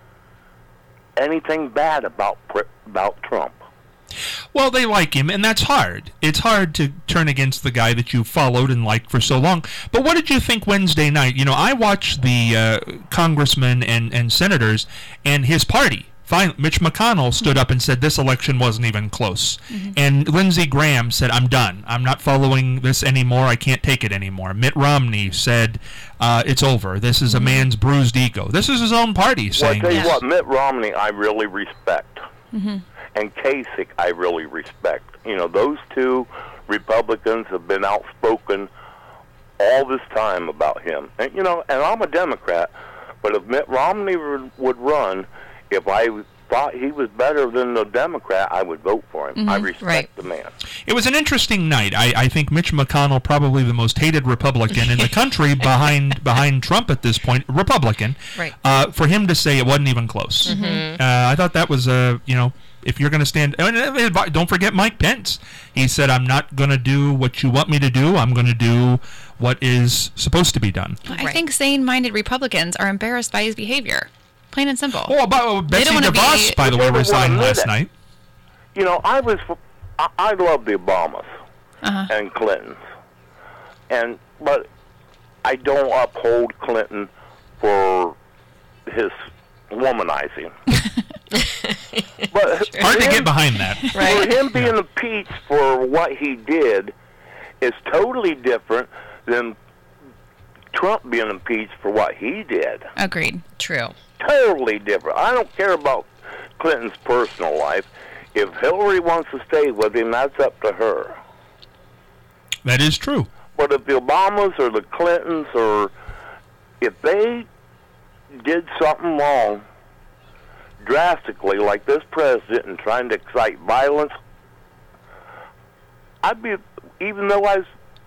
anything bad about pr- about Trump. Well, they like him, and that's hard. It's hard to turn against the guy that you followed and liked for so long. But what did you think Wednesday night? You know, I watched the uh, congressmen and, and senators and his party. Finally, Mitch McConnell stood up and said this election wasn't even close. And Lindsey Graham said, I'm done. I'm not following this anymore. I can't take it anymore. Mitt Romney said, uh, it's over. This is a man's bruised ego. This is his own party Well, I saying tell you this. what, Mitt Romney, I really respect, and Kasich, I really respect. You know, those two Republicans have been outspoken all this time about him. And, you know, and I'm a Democrat, but if Mitt Romney would run, if I thought he was better than the Democrat, I would vote for him. Mm-hmm. I respect Right. the man. It was an interesting night. I, I think Mitch McConnell, probably the most hated Republican in the country behind behind Trump at this point, Republican, Right. uh, for him to say it wasn't even close. Mm-hmm. Uh, I thought that was, uh, you know, if you're going to stand... and don't forget Mike Pence. He said, I'm not going to do what you want me to do. I'm going to do what is supposed to be done. I Right. think sane-minded Republicans are embarrassed by his behavior. Plain and simple. Oh, about, oh, Betsy don't wanna DeVos, be- by the way, They don't resigned wanna last admit it. night. You know, I was... I, I love the Obamas Uh-huh. and Clintons. And, but I don't uphold Clinton for his womanizing. But Hard to him- get behind that. For him being impeached for what he did is totally different than Trump being impeached for what he did. Agreed. True. Totally different. I don't care about Clinton's personal life. If Hillary wants to stay with him, that's up to her. That is true. But if the Obamas or the Clintons, or if they did something wrong drastically, like this president, and trying to excite violence, I'd be, even though I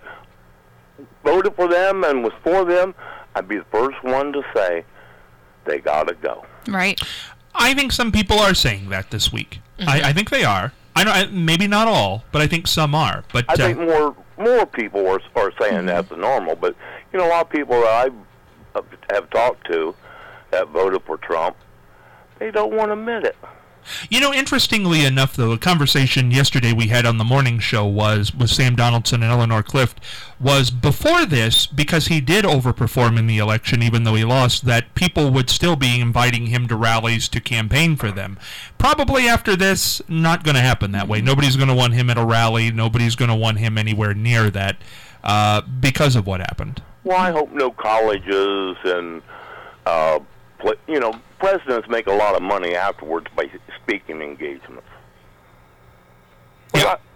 voted for them and was for them, I'd be the first one to say they gotta go. Right. I think some people are saying that this week. I, I think they are. I know, I- maybe not all, but I think some are. But I uh, think more more people are are saying that's the normal, but you know, a lot of people that I have talked to that voted for Trump, they don't want to admit it. you know, interestingly enough, though, the conversation yesterday we had on the morning show was with Sam Donaldson and Eleanor Clift was before this, because he did overperform in the election, even though he lost, that people would still be inviting him to rallies to campaign for them. Probably after this, not going to happen that way. Nobody's going to want him at a rally. Nobody's going to want him anywhere near that uh, because of what happened. Well, I hope no colleges and, uh, pl- you know, presidents make a lot of money afterwards by speaking engagements. Yeah.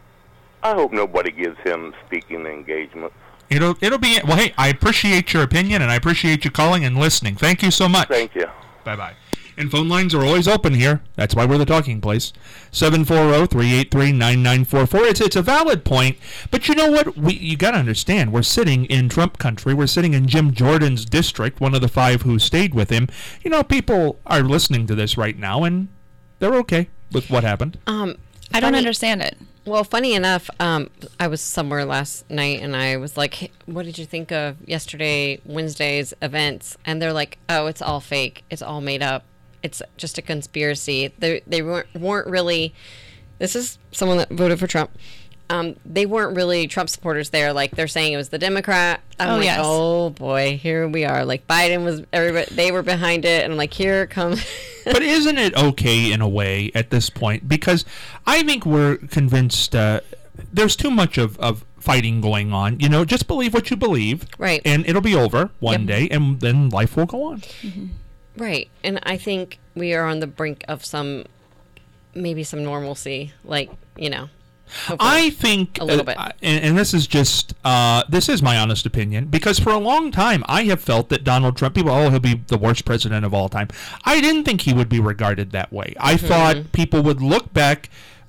I, I hope nobody gives him speaking engagements. It'll it'll be well. Hey, I appreciate your opinion and I appreciate you calling and listening. Thank you so much. Thank you. Bye bye. And phone lines are always open here. That's why we're the talking place. seven four zero, three eight three, nine nine four four. It's it's a valid point, but you know what? We you got to understand. We're sitting in Trump country. We're sitting in Jim Jordan's district, one of the five who stayed with him. You know, people are listening to this right now, and they're okay with what happened. Um, I don't funny- understand it. Well, funny enough, um, I was somewhere last night and I was like, hey, what did you think of yesterday, Wednesday's events? And they're like, oh, it's all fake. It's all made up. It's just a conspiracy. They they weren't, weren't really, this is someone that voted for Trump. Um, they weren't really Trump supporters there. Like, they're saying it was the Democrat. I'm Oh, like, yes. oh boy, here we are. Like, Biden was, everybody, they were behind it. And I'm like, here it comes. But isn't it okay in a way at this point? Because I think we're convinced uh, there's too much of, of fighting going on. You know, just believe what you believe. Right. And it'll be over one Yep. day, and then life will go on. Right. And I think we are on the brink of some, maybe some normalcy. Like, you know. hopefully. I think, A little uh, bit. uh, and, and this is just, uh, this is my honest opinion, because for a long time I have felt that Donald Trump, people, oh, he'll be the worst president of all time. I didn't think he would be regarded that way. I thought people would look back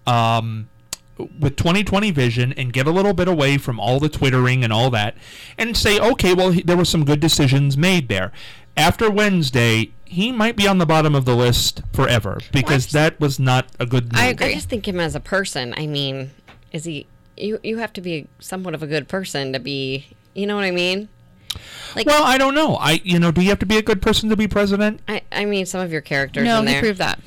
um, with twenty twenty vision and get a little bit away from all the twittering and all that and say, okay, well, he, there were some good decisions made there. After Wednesday, he might be on the bottom of the list forever because that was not a good move. I I agree. just think him as a person. I mean, is he? You you have to be somewhat of a good person to be. You know what I mean? Like, Well, I don't know. I, you know, do you have to be a good person to be president? I I mean, some of your characters. No, in he there. proved that.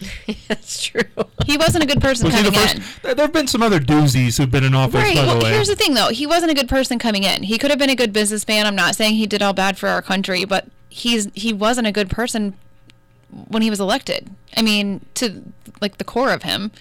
That's true. He wasn't a good person Was he the coming first? in. There have been some other doozies who've been in office, Right. by the Well, way. here's the thing, though. He wasn't a good person coming in. He could have been a good businessman. I'm not saying he did all bad for our country, but he's he wasn't a good person when he was elected. I mean, to like the core of him.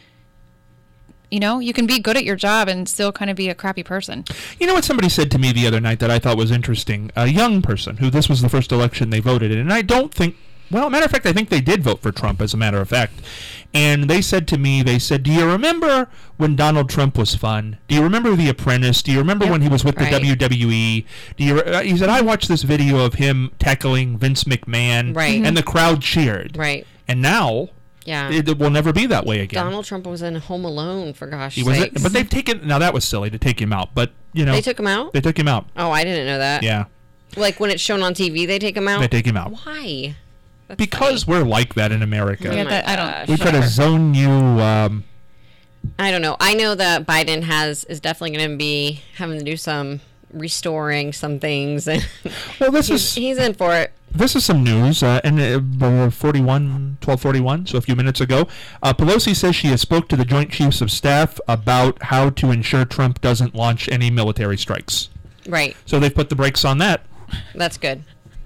You know, you can be good at your job and still kind of be a crappy person. You know what somebody said to me the other night that I thought was interesting? A young person who this was the first election they voted in, and I don't think Well, matter of fact, I think they did vote for Trump, as a matter of fact. And they said to me, they said, do you remember when Donald Trump was fun? Do you remember The Apprentice? Do you remember Yep. when he was with the Right. W W E? Do you? Uh, he said, I watched this video of him tackling Vince McMahon. Right. And the crowd cheered. Right. And now, Yeah. it, it will never be that way again. Donald Trump was in Home Alone, for gosh He was, sakes. but they've taken, now that was silly to take him out, but, you know. They took him out? They took him out. Oh, I didn't know that. Yeah. Like when it's shown on T V, they take him out? They take him out. Why? That's Because funny. we're like that in America. Yeah, my that, I don't. gosh. We try to zone you. Um, I don't know. I know that Biden has is definitely going to be having to do some restoring some things. And well, this he's, is he's in for it. this is some news. Uh, and uh, forty-one, twelve forty-one, so a few minutes ago, uh, Pelosi says she has spoke to the Joint Chiefs of Staff about how to ensure Trump doesn't launch any military strikes. Right. So they've put the brakes on that. That's good.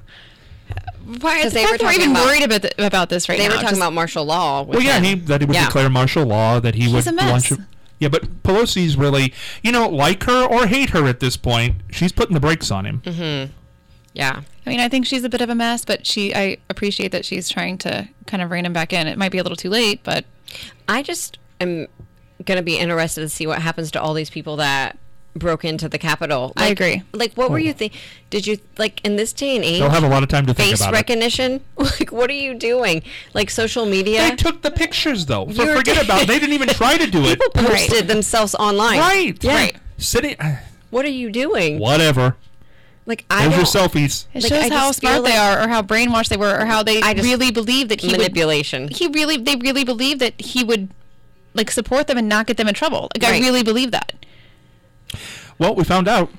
Why? Because The they fact were that we're talking even about- worried about the, about this right They now. were talking just- about martial law. with Well, yeah, him. he, that he would Yeah. declare martial law, that he He's would a mess. launch. A, yeah, but Pelosi's really, you know, like her or hate her at this point, she's putting the brakes on him. Mm-hmm. Yeah. I mean, I think she's a bit of a mess, but she. I appreciate that she's trying to kind of rein him back in. It might be a little too late, but I just am going to be interested to see what happens to all these people that broke into the Capitol. I Like- agree. Like, what were you think? Did you, like, in this day and age, They'll have a lot of time to think face about it. recognition? Like, what are you doing? Like, social media? They took the pictures, though. For, You're- forget about it. They didn't even try to do it. People posted themselves online. Right. Yeah. Right. Sitting. What are you doing? Whatever. Like, I There's your don't... selfies. it Like, shows I how just feel smart they like- are, or how brainwashed they were, or how they I just- really believe that he Manipulation. would. He really, they really believe that he would, like, support them and not get them in trouble. Like, I Right. really believe that. Well, we found out.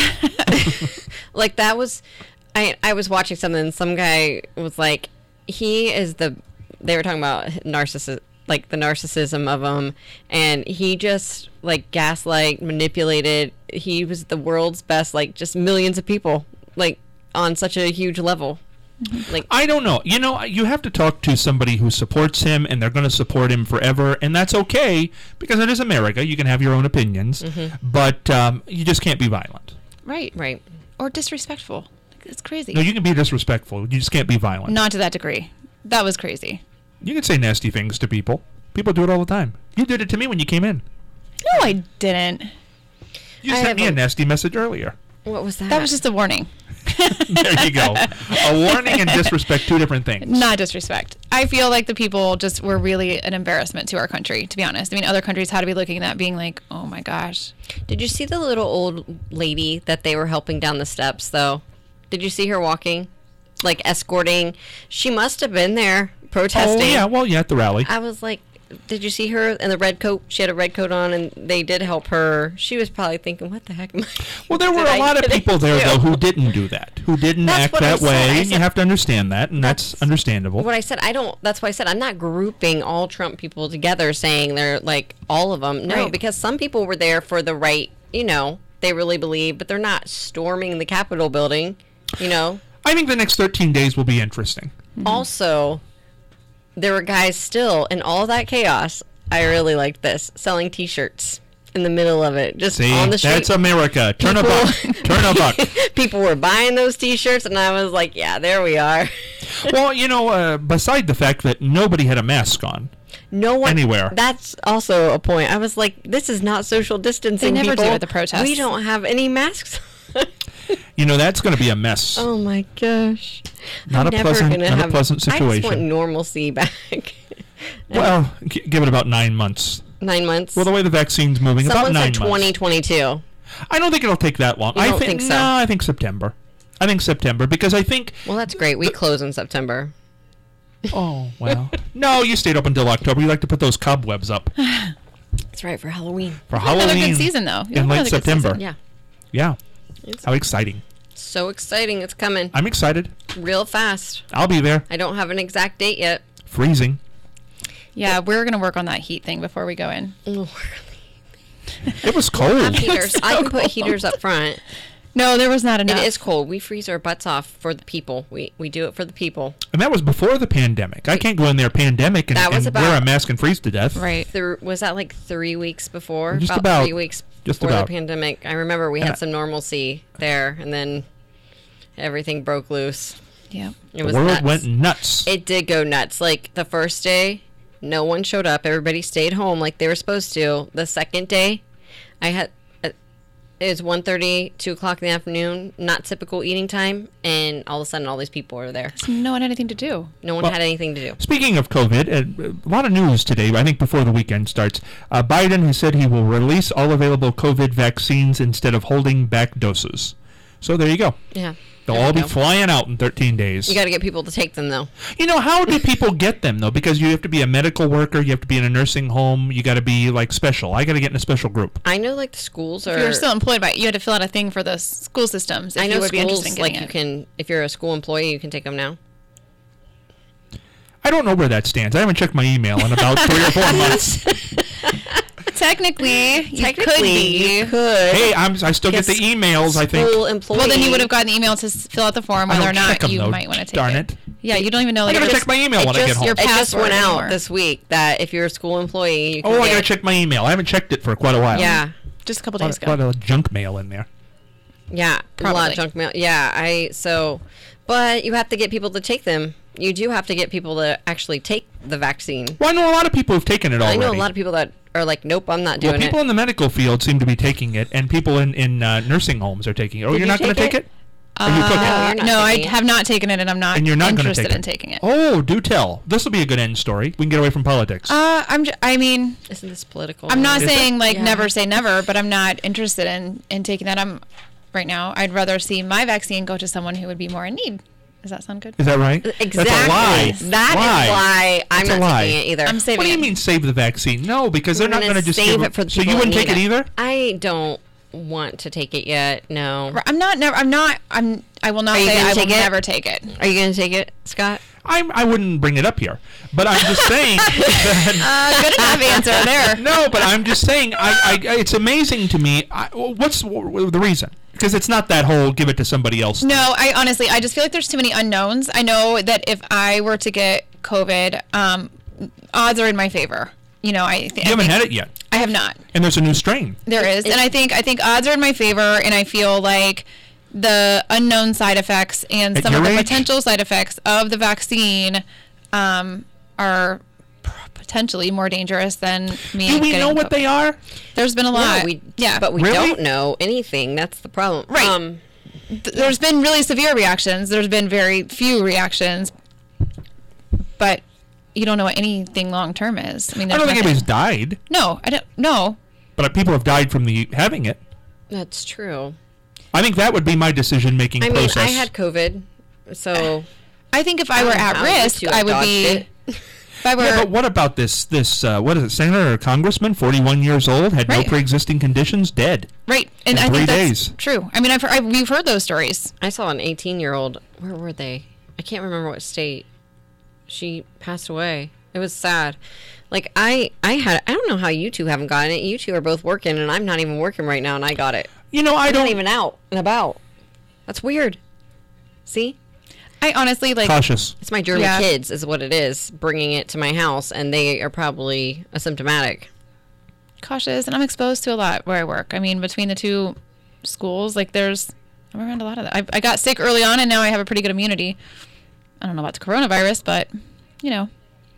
Like, that was... I, I was watching something, and some guy was like, he is the... They were talking about narcissist, like, the narcissism of him, and he just, like, gaslight, manipulated. He was the world's best, like, just millions of people, like, on such a huge level. Like, I don't know. You know, you have to talk to somebody who supports him, and they're going to support him forever, and that's okay, because it is America. You can have your own opinions, but um, you just can't be violent. Right. right. Or disrespectful. It's crazy. No, you can be disrespectful. You just can't be violent. Not to that degree. That was crazy. You can say nasty things to people. People do it all the time. You did it to me when you came in. No, I didn't. You I sent have me a a- nasty message earlier. What was that? That was just a warning. There you go. A warning and disrespect, two different things. Not disrespect. I feel like the people just were really an embarrassment to our country, to be honest. I mean, other countries had to be looking at that being like, oh my gosh. Did you see the little old lady that they were helping down the steps, though? Did you see her walking? Like, escorting? She must have been there protesting. Oh, yeah. Well, yeah, at the rally. I was like, did you see her in the red coat? She had a red coat on, and they did help her. She was probably thinking, what the heck am I Well, there were did a I lot of get people there, into? though, who didn't do that, who didn't That's act what I that said. I way, and you said- have to understand that, and that's, That's understandable. What I said, I don't, that's why I said I'm not grouping all Trump people together saying they're like all of them. No, Right. because some people were there for the right, you know, they really believe, but they're not storming the Capitol building, you know. I think the next thirteen days will be interesting. Also, there were guys still in all that chaos. I really liked this, selling T-shirts in the middle of it, just See, on the street. that's America. Turn People- a buck. Turn a buck. People were buying those T-shirts, and I was like, "Yeah, there we are." Well, you know, uh, beside the fact that nobody had a mask on. No one Anywhere. That's also a point. I was like, "This is not social distancing." They never do people. at the protests. We don't have any masks. You know, that's going to be a mess. Oh my gosh! Not I'm a never pleasant- gonna not a have, pleasant I just want situation. normalcy back. Well, g- give it about nine months. Nine months. Well, the way the vaccine's moving, Someone about nine said months. twenty twenty-two. I don't think it'll take that long. You I don't think so? No, I think September. I think September because I think. Well, that's great. We close in September. Oh well. No, you stayed up until October. You like to put those cobwebs up That's right for Halloween. for Another Halloween. good season, though. You in have late another good September. season. Yeah, Yeah. It's- How exciting! so exciting! It's coming I'm excited. real fast. I'll be there. I don't have an exact date yet. Freezing. Yeah, we're going to work on that heat thing before we go in. Oh, It was cold. heaters. I can put heaters up front. No, there was not enough. It is cold. We freeze our butts off for the people. We we do it for the people. And that was before the pandemic. I can't go in there pandemic and, That was and wear about- a mask and freeze to death. Right. There was that like three weeks before. Just about. three weeks Just before about. the pandemic. I remember we Yeah. had some normalcy there, and then everything broke loose. Yeah. It The was world nuts. went nuts. It did go nuts. Like the first day, no one showed up. Everybody stayed home like they were supposed to. The second day, I had uh, it was one thirty, two o'clock in the afternoon, not typical eating time, and all of a sudden all these people were there. No one had anything to do. No one Well- had anything to do. Speaking of COVID, uh, a lot of news today, I think before the weekend starts. Uh, Biden has said he will release all available COVID vaccines instead of holding back doses. So there you go. Yeah. They'll There all you be go. flying out in thirteen days. You got to get people to take them though. You know, how do people get them, though? Because you have to be a medical worker, you have to be in a nursing home, you got to be, like, special. I got to get in a special group. I know like the schools are. If you're still employed by it, you had to fill out a thing for the school systems. If I know you would be schools interested in like getting you it. can if you're a school employee you can take them now. I don't know where that stands. I haven't checked my email in about three or four months. Technically, you could Technically, be. you could. Hey, I'm, I still get the Yes, emails, I think. School employee. Well, then you would have gotten the email to s- fill out the form I whether or don't check not 'em, you though. might want to take Darn it. it. Yeah, you don't even know. I Like, gotta it's- check my email It when I just, get home. your it just password went anymore. out this week that if you're a school employee, you can Oh, I get, got to check my email. I haven't checked it for quite a while. Yeah, just a couple A days lot, ago. lot of junk mail in there. yeah, a lot Probably. of junk mail. Yeah, I so, but you have to get people to take them. You do have to get people to actually take the vaccine. Well, I know a lot of people who've taken it I already. know a lot of people that are like, nope, I'm not Well, doing people it. in the medical field seem to be taking it, and people in, in uh, nursing homes are taking it. Oh, Did you're you not going to take take it? it? Or you took No, it? you're not no, I taking it. have not taken it, and I'm not And you're not going to interested take in it. taking it. Oh, do tell. This will be a good end story. We can get away from politics. Uh, I'm. J- I mean, Isn't this political? I'm not Is it? saying like Yeah. never say never, but I'm not interested in in taking that. I'm right now. I'd rather see my vaccine go to someone who would be more in need. Does that sound good? Is that right? Exactly. That's a lie. That is Lie. why I'm That's a not lie. taking it either. I'm saving What do you it. mean save the vaccine? No, because they're I'm not gonna going to just save give it for the So you people that wouldn't take need it either? I don't want to take it yet. No. I'm not. Never. I'm not. I'm. I will not Are you say gonna I will take it? never take it. Are you going to take it, Scott? I'm, I wouldn't bring it up here, but I'm just saying that. Uh, good enough answer there. No, but I'm just saying. I, I, it's amazing to me. I, what's w- the reason? Because it's not that whole give it to somebody else. No, I honestly, I just feel like there's too many unknowns. I know that if I were to get COVID, um, odds are in my favor. You know, I, th- You I haven't think- had it yet, I have not. and there's a new strain. There is, and I think I think odds are in my favor, and I feel like the unknown side effects and At some of your the age? potential side effects of the vaccine um, are p- potentially more dangerous than me. Do we getting know what COVID. they are? There's been a lot. No, we, yeah, but we Really? don't know anything. That's the problem. Right. Um, Th- there's been really severe reactions. There's been very few reactions, but you don't know what anything long term is. I mean, I there's don't think nothing- anybody's died, No, I don't. No, but people have died from the having it. that's true. I think that would be my decision-making I mean, process. I had COVID, so I think if I, I were don't know at how you risk, two I have would dodged be. it. If I were, Yeah, but what about this? This uh, what is it? Senator or congressman, forty-one years old, had no Right. pre-existing conditions, dead. right, and in I three think that's days. true. I mean, I've, I've we've heard those stories. I saw an eighteen-year-old. Where were they? I can't remember what state. She passed away. It was sad. Like I, I had. I don't know how you two haven't gotten it. You two are both working, and I'm not even working right now, and I got it. You know, I I'm don't not even out and about. That's weird. See, I honestly like. cautious. it's my German Yeah. kids, is what it is, bringing it to my house, and they are probably asymptomatic. cautious, and I'm exposed to a lot where I work. I mean, between the two schools, like there's, I'm around a lot of that. I, I got sick early on, and now I have a pretty good immunity. I don't know about the coronavirus, but you know,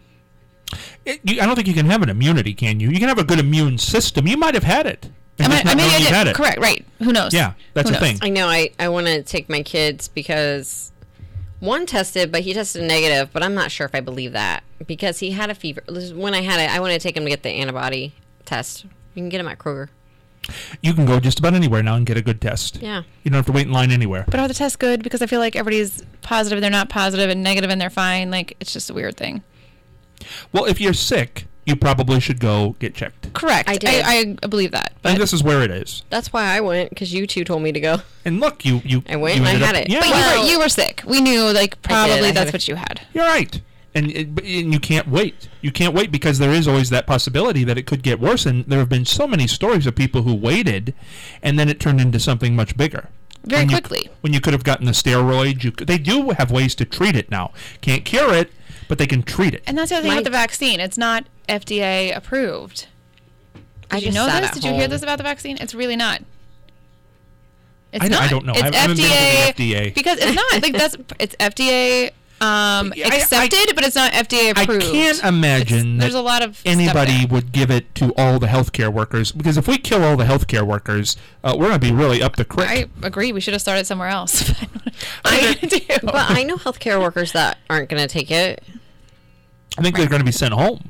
It, you, I don't think you can have an immunity, can you? You can have a good immune system. You might have had it. And I, just might, I not maybe known I you did. had it. Correct, right? Who knows? Yeah, that's Who the knows? thing. I know. I, I want to take my kids because one tested, but he tested negative. But I'm not sure if I believe that because he had a fever. When I had it, I want to take him to get the antibody test. You can get him at Kroger. You can go just about anywhere now and get a good test. Yeah. You don't have to wait in line anywhere. But are the tests good? Because I feel like everybody's positive, they're not positive, and negative, and they're fine. Like it's just a weird thing. Well, if you're sick, you probably should go get checked. Correct. I did. I, I believe that. I think But, this is where it is. That's why I went because you two told me to go. And look, you you. I went you and I ended had up- it. Yeah, but you, Well- were, you were sick. We knew, like, I probably had that's a- what you had. you're right. And, it, but- and you can't wait. You can't wait because there is always that possibility that it could get worse. And there have been so many stories of people who waited, and then it turned into something much bigger. Very When you- quickly. when you could have gotten the steroids, you could, they do have ways to treat it now. Can't cure it, but they can treat it. And that's the other thing My- with the vaccine. It's not F D A approved. I Did you just know sat this? at Did you hear home. this about the vaccine? It's really not. It's I, not. I don't know. It's I haven't been to the F F D A. because it's not like that's it's F D A um, Yeah, I- accepted, but it's not F D A I approved. can't imagine It's- there's that a lot of stuff anybody there. would give it to all the healthcare workers, because if we kill all the healthcare workers, uh, we're going to be really up the creek. I agree. We should have started somewhere else. I do. But I know healthcare workers that aren't going to take it. I think they're going to be sent home.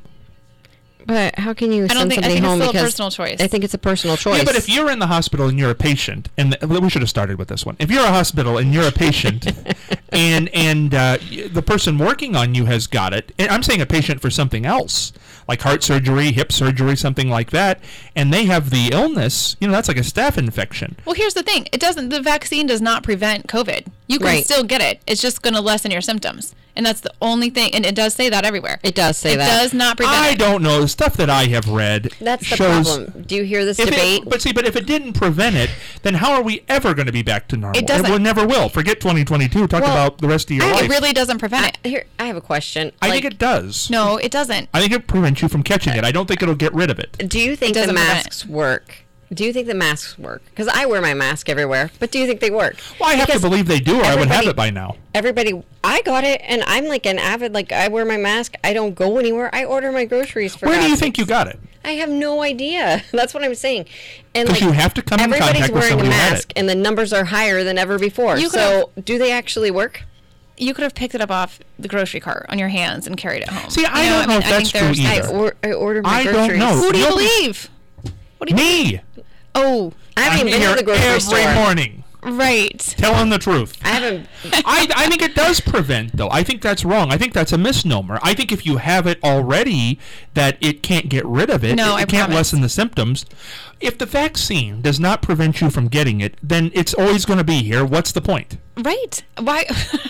But how can you I don't send think- I somebody think it's home still a because personal choice. I think it's a personal choice. Yeah, but if you're in the hospital and you're a patient, and the, we should have started with this one. If you're a hospital and you're a patient, and and uh, y- the person working on you has got it, and I'm saying a patient for something else, like heart surgery, hip surgery, something like that, and they have the illness, you know, that's like a staph infection. Well, here's the thing. It doesn't. The vaccine does not prevent COVID. You can Right. still get it. It's just going to lessen your symptoms, and that's the only thing. And it does say that everywhere. It does say it that. does not prevent. I it. don't know. The stuff that I have read That's the shows. problem. Do you hear this If debate? it, but see, but if it didn't prevent it, then how are we ever going to be back to normal? It doesn't. will never will. Forget twenty twenty-two. Talk Well, about the rest of your I- life. It really doesn't prevent I, it. here, I have a question. I Like, think it does. No, it doesn't. I think it prevents you from catching it. I don't think it'll get rid of it. do you think the doesn't prevent masks work? Do you think the masks work? Because I wear my mask everywhere. But do you think they work? Well, I have Because to believe they do, or I would have everybody- it by now. Everybody, I got it, and I'm like an avid. Like I wear my mask. I don't go anywhere. I order my groceries for. Where do you God's think you sakes. got it? I have no idea. That's what I'm saying. And 'Cause like you have to come in everybody's contact with wearing a somebody who had mask, it. and the numbers are higher than ever before. You So, do they actually work? You could have picked it up off the grocery cart on your hands and carried it home. See, I You don't know mean, if I that's think true there's- either. I, or, I order my I don't groceries. know. Who do you Nobody- believe? What do you Me. Oh, I haven't I'm even been here to the grocery every store. morning, right. telling the truth. I haven't. I, I think it does prevent, though. I think that's wrong. I think that's a misnomer. I think if you have it already, that it can't get rid of it. No, it, I it can't promise. lessen the symptoms. If the vaccine does not prevent you from getting it, then it's always going to be here. What's the point? Right. Why?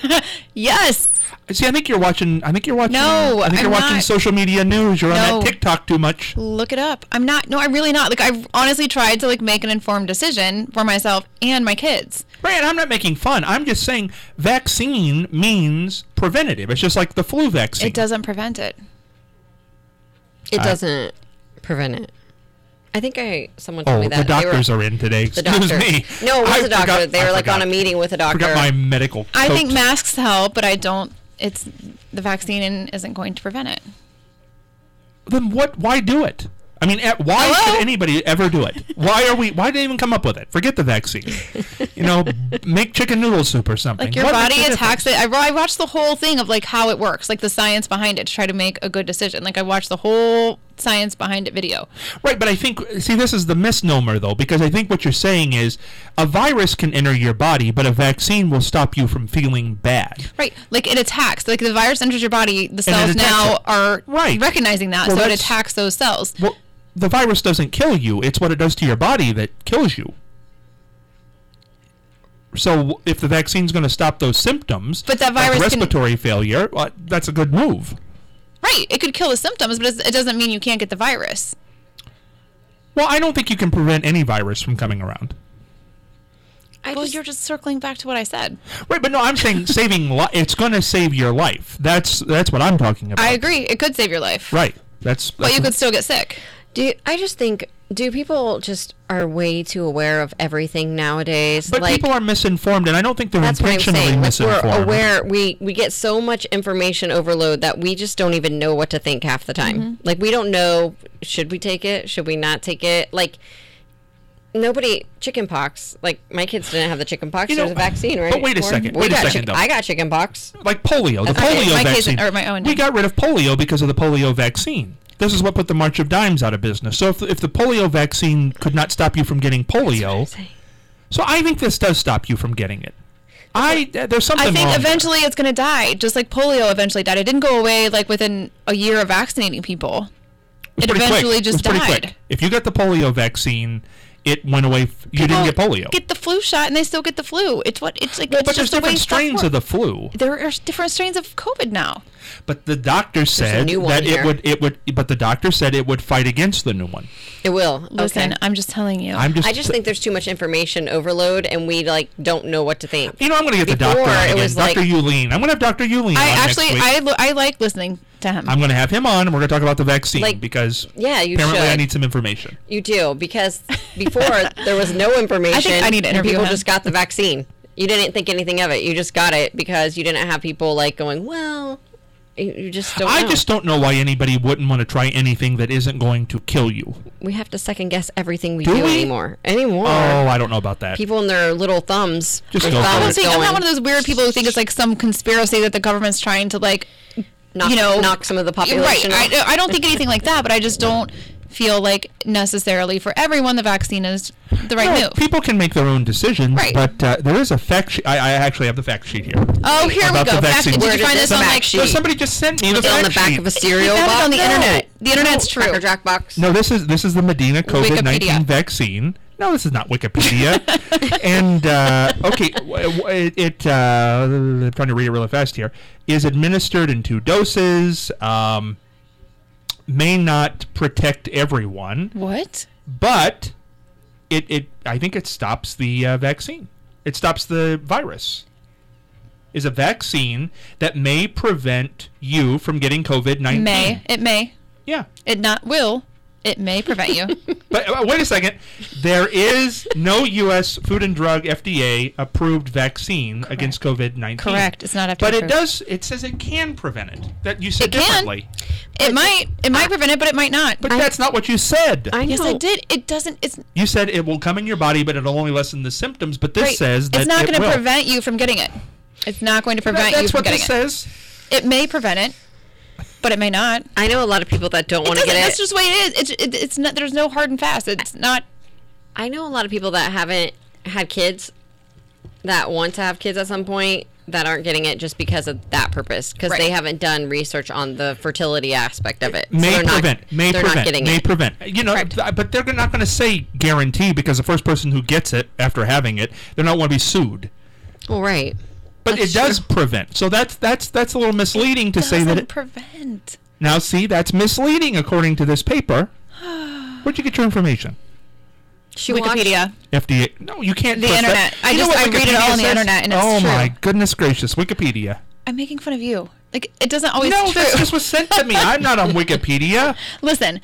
Yes. See, I think you're watching. I think you're watching. No, I think I'm you're watching not. social media news. You're on No. that TikTok too much. Look it up. I'm not. No, I'm really not. Like I've honestly tried to like make an informed decision for myself and my kids. Right, and I'm not making fun. I'm just saying vaccine means preventative. It's just like the flu vaccine. It doesn't prevent it. It I- doesn't prevent it. I think I someone told Oh, me the that. They were- doctors are in today. The Excuse doctor. me. No, it was I a doctor. forgot- they I were like forgot. on a meeting with a doctor. Forgot my medical. I think coat. masks help, but I don't. It's the vaccine isn't going to prevent it. Then what? Why do it? I mean, eh, why Hello? should anybody ever do it? Why are we? Why did they even come up with it? Forget the vaccine. You know, make chicken noodle soup or something. Like your What makes body the attacks difference? it. I, I watched the whole thing of like how it works, like the science behind it, to try to make a good decision. Like I watched the whole science behind it video. Right, but I think, see, this is the misnomer, though, because I think what you're saying is a virus can enter your body, but a vaccine will stop you from feeling bad. Right, like it attacks. Like the virus enters your body, the cells attacks now it. are Right. recognizing that, Well, so it that's- attacks those cells. Well, the virus doesn't kill you. It's what it does to your body that kills you. So if the vaccine's going to stop those symptoms, But that like virus can- respiratory failure, well, that's a good move. Right, it could kill the symptoms, but it's- it doesn't mean you can't get the virus. Well, I don't think you can prevent any virus from coming around. I well, just- you're just circling back to what I said. Right, but no, I'm saying saving. Li- it's going to save your life. That's that's what I'm talking about. I agree. It could save your life. Right. That's. But that's you could still get sick. Do you, I just think do people just are way too aware of everything nowadays? But like, people are misinformed, and I don't think they're that's what I'm intentionally saying. Like misinformed. we're aware. We we get so much information overload that we just don't even know what to think half the time. Mm-hmm. Like we don't know should we take it? Should we not take it? Like nobody chicken pox. Like my kids didn't have the chicken pox. You know, There's a vaccine, right? but wait a Or- second, we wait a got second, chick- though. I got chicken pox. Like polio, the Okay, polio my kids- vaccine. or my own. We got rid of polio because of the polio vaccine. This is what put the March of Dimes out of business. So if, if the polio vaccine could not stop you from getting polio, so I think this does stop you from getting it. I there's something I think wrong eventually it's going to die, just like polio eventually died. It didn't go away like within a year of vaccinating people. It, was It pretty eventually quick. just it was pretty died. Quick. If you got the polio vaccine, it went away. F- you didn't get People polio. Get the flu shot, and they still get the flu. It's what it's like. Well, it's but there's just the way different stuff strains of works. the flu. There are different strains of COVID now. But the doctor said new one that it here. would it would. But the doctor said it would fight against the new one. It will. Listen, Okay. I'm just telling you. I'm just. I just think there's too much information overload, and we like don't know what to think. You know, I'm going to get the Before, doctor on it again. was Doctor like- Euline. I'm going to have Doctor Euline I on actually next week. I, lo- I like listening to him. I'm going to have him on, and we're going to talk about the vaccine Like, because yeah, you apparently should. I need some information. You do, because before there was no information. I think I need to and interview people him. just got the vaccine. You didn't think anything of it. You just got it because you didn't have people like going, well, you you just don't I know. just don't know why anybody wouldn't want to try anything that isn't going to kill you. We have to second guess everything we Do do, we? anymore. Anymore. Oh, I don't know about that. People in their little thumbs. Just their go for I'm it. not, thumbs saying, I'm not going, one of those weird people who think it's like some conspiracy that the government's trying to like, knock, you know, knock some of the right. population off. I, I don't think anything like that, but I just don't feel like necessarily for everyone the vaccine is the right No, move. people can make their own decisions, Right. but uh, there is a fact sheet. I, I actually have the fact sheet here. Oh, here we About go. the Fact, vaccine. did Where you did find this this on fact like? sheet? So somebody just sent me the Is it fact on the back sheet. of a cereal We found box? it on the No. internet. The internet's true. Cracker Jack box? No, this is this is the Medina COVID nineteen Wikipedia. vaccine. No, this is not Wikipedia. and uh, okay, w- w- it, it uh, I'm trying to read it really fast here. Is administered in two doses. Um, may not protect everyone, What? but it, it I think it stops the uh, vaccine. It stops the virus. Is a vaccine that may prevent you from getting COVID nineteen. May. It may. Yeah. It not will. It may prevent you. But uh, wait a second. There is no U S Food and Drug F D A approved vaccine against COVID nineteen. Correct. It's not F D A But it approved. does. It says it can prevent it. That you said It can. differently. It might. It might prevent it, but it might not. But that's not what you said. I know. Yes, I did. It doesn't. It's You said it will come in your body, but it'll only lessen the symptoms. But this right. says that it's not it going to will. prevent you from getting it. It's not going to That- prevent you That's from what getting this it. says. It may prevent it, but it may not. I know a lot of people that don't It want to doesn't. get That's it. just the way it is. It's it, it's not. There's no hard and fast. It's not. I know a lot of people that haven't had kids that want to have kids at some point that aren't getting it just because of that purpose, because Right. they haven't done research on the fertility aspect of it. So May they're not- prevent. May they're prevent. not getting may it. prevent. You know, Correct. th- but they're not going to say guarantee because the first person who gets it after having it, they're not going to be sued. Well, right. But That's it does true. prevent. So that's that's that's a little misleading to say that Doesn't it. prevent. Now, see, that's misleading according to this paper. Where'd you get your information? She watched- Wikipedia. F D A. No, you can't. The trust that. internet. I You know just- what I read it all Wikipedia on the says? internet, and it's oh true. my goodness gracious, Wikipedia. I'm making fun of you. Like it doesn't always. no, true. this, this was sent to me. I'm not on Wikipedia. Listen,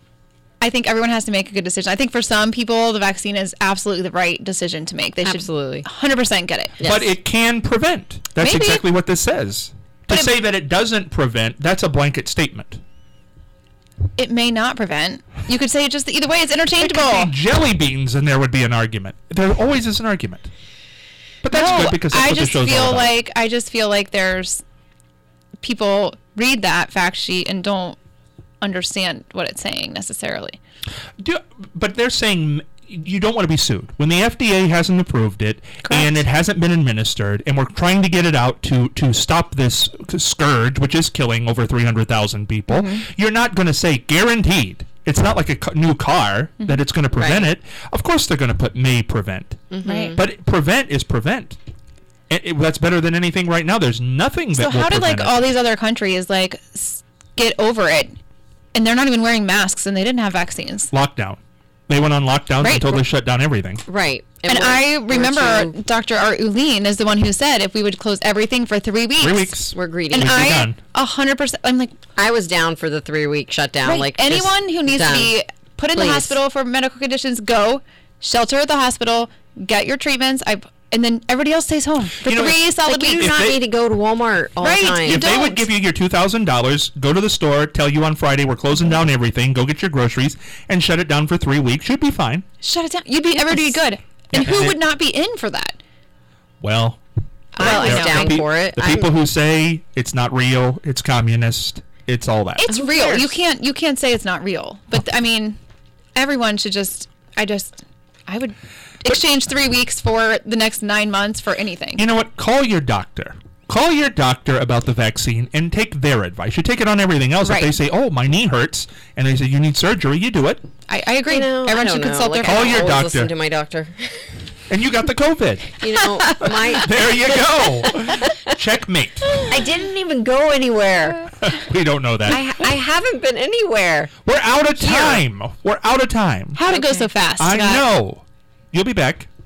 I think everyone has to make a good decision. I think for some people, the vaccine is absolutely the right decision to make. They should Absolutely. one hundred percent get it. Yes. But it can prevent. That's Maybe. exactly what this says. To But it- say that it doesn't prevent, that's a blanket statement. It may not prevent. You could say it just either way. It's It could interchangeable. be jelly beans, and there would be an argument. There always is an argument. But that's No, good because that's I what just the show's feel all about. like I just feel like there's people read that fact sheet and don't understand what it's saying necessarily. Do, but they're saying you don't want to be sued when the F D A hasn't approved it and it hasn't been administered, and we're trying to get it out to to stop this scourge, which is killing over three hundred thousand people. Mm-hmm. You're not going to say guaranteed. It's not like a ca- new car Mm-hmm. that it's going to prevent Right. it. Of course, they're going to put may prevent, Right. but prevent is prevent. It, it- that's better than anything right now. There's nothing So that will how did like prevent it. all these other countries like s- get over it, and they're not even wearing masks and they didn't have vaccines? lockdown. They went on lockdown Right. until they shut down everything. Right. And we're- I we're remember too- Doctor Art Uline is the one who said if we would close everything for three weeks, Three weeks. we're greedy. and We'd be I done. a hundred percent. I'm like, I was down for the three week shutdown. right, Like just anyone who needs done. to be put in the Please. hospital for medical conditions, go shelter at the hospital, get your treatments. I and then everybody else stays home for You know, three if- solid Like, you do weeks. If not they- need to go to Walmart all Right, the time. you If they would don't. give you your two thousand dollars, go to the store, tell you on Friday we're closing down everything, go get your groceries, and shut it down for three weeks, you'd be fine. Shut it down. You'd be everybody would be good. And Yeah, who and would it- not be in for that? Well, Well, I I was know. down the, pe- for it. the I'm- people who say it's not real, it's communist, it's all that. It's Who real. cares? You can't you can't say it's not real. But I mean, everyone should just. I just. I would exchange three weeks for the next nine months for anything. You know what? Call your doctor. Call your doctor about the vaccine and take their advice. You take it on everything else. Right. If they say, "Oh, my knee hurts," and they say you need surgery, you do it. I, I agree. You know, I Everyone don't should know. consult Like, their Call I your always doctor. Listen to my doctor. And you got the COVID. You know, my There you go. Checkmate. I didn't even go anywhere. We don't know that. I I haven't been anywhere. We're out of time. We're out of time. How'd it go so fast? I Scott? know. You'll be back.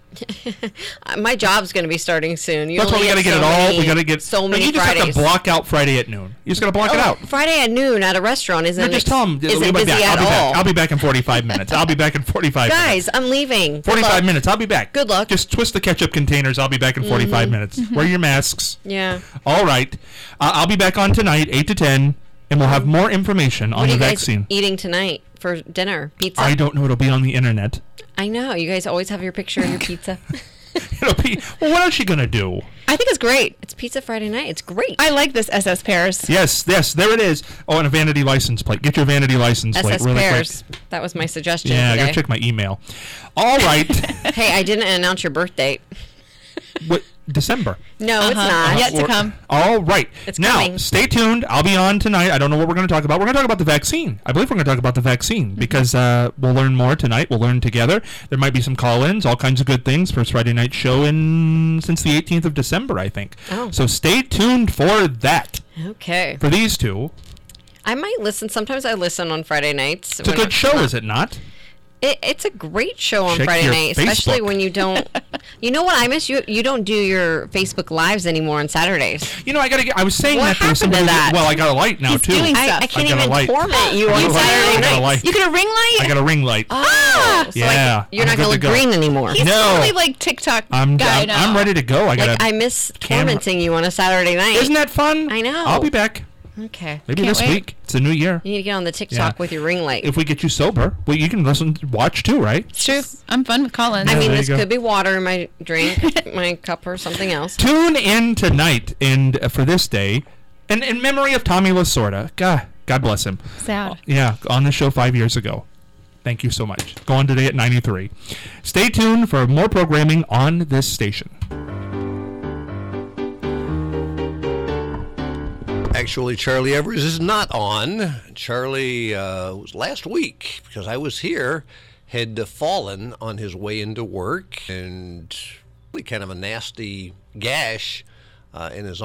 My job's going to be starting soon. You That's why we only got to have get so it all. many- we got to get so No, many You just Fridays. have to block out Friday at noon. You just got to block it Oh, out. Friday at noon at a restaurant isn't No, just tell them. isn't We'll be busy back. at I'll be all. back. I'll be back in forty-five minutes. I'll be back in forty-five minutes. Guys, I'm leaving. Good forty-five luck. minutes. I'll be back. Good luck. Just twist the ketchup containers. I'll be back in forty-five minutes. Wear your masks. Yeah. All right. Uh, I'll be back on tonight, eight to ten, and we'll have more information on What are the you guys vaccine. eating tonight for dinner? Pizza? I don't know. It'll be on the internet. I know. You guys always have your picture of your pizza. It'll be. Well, what else she gonna do? I think it's great. It's Pizza Friday night. It's great. I like this S S Pears. Yes, yes, there it is. Oh, and a vanity license plate. Get your vanity license plate S S really Pears. quick. That was my suggestion Yeah, I today. gotta check my email. All right. Hey, I didn't announce your birth date. What? December. No, it's Uh-huh. not. Yet to We're- come. All right. It's now, coming. stay tuned. I'll be on tonight. I don't know what we're going to talk about. We're going to talk about the vaccine. I believe we're going to talk about the vaccine because uh, we'll learn more tonight. We'll learn together. There might be some call-ins, all kinds of good things for Friday night show in since the eighteenth of December, I think. Oh. So stay tuned for that. Okay. For these two. I might listen. Sometimes I listen on Friday nights. It's a good show, is it not? It, it's a great show on Check Friday your night, especially Facebook. when you don't. You know what I miss? You you don't do your Facebook lives anymore on Saturdays. You know, I got to get. I was saying What that there was happened to somebody. that? Well, I got a light now He's too. doing I, stuff. I can't I got a even light. torment you on You got a light. Saturday I got a nights. light. You get a ring light? I got a ring light. Oh, so Yeah, I, you're I'm not good going to to go. look green anymore. He's No. totally like TikTok I'm, guy I'm, now. I'm ready to go. I got Like to. I miss camera. tormenting you on a Saturday night. Isn't that fun? I know. I'll be back. Okay. Maybe Can't this wait. week. It's a new year. You need to get on the TikTok Yeah. with your ring light. If we get you sober, well, you can listen, watch too, right? It's true. I'm fun with Collins. I Yeah, mean, there you this go. could be water in my drink, my cup, or something else. Tune in tonight and uh, for this day, and in memory of Tommy Lasorda. God, God bless him. Sad. Yeah, on the show five years ago. Thank you so much. Go on today at ninety-three. Stay tuned for more programming on this station. Actually, Charlie Evers is not on. Charlie uh, was last week because I was here, had uh, fallen on his way into work and really kind of a nasty gash uh, in his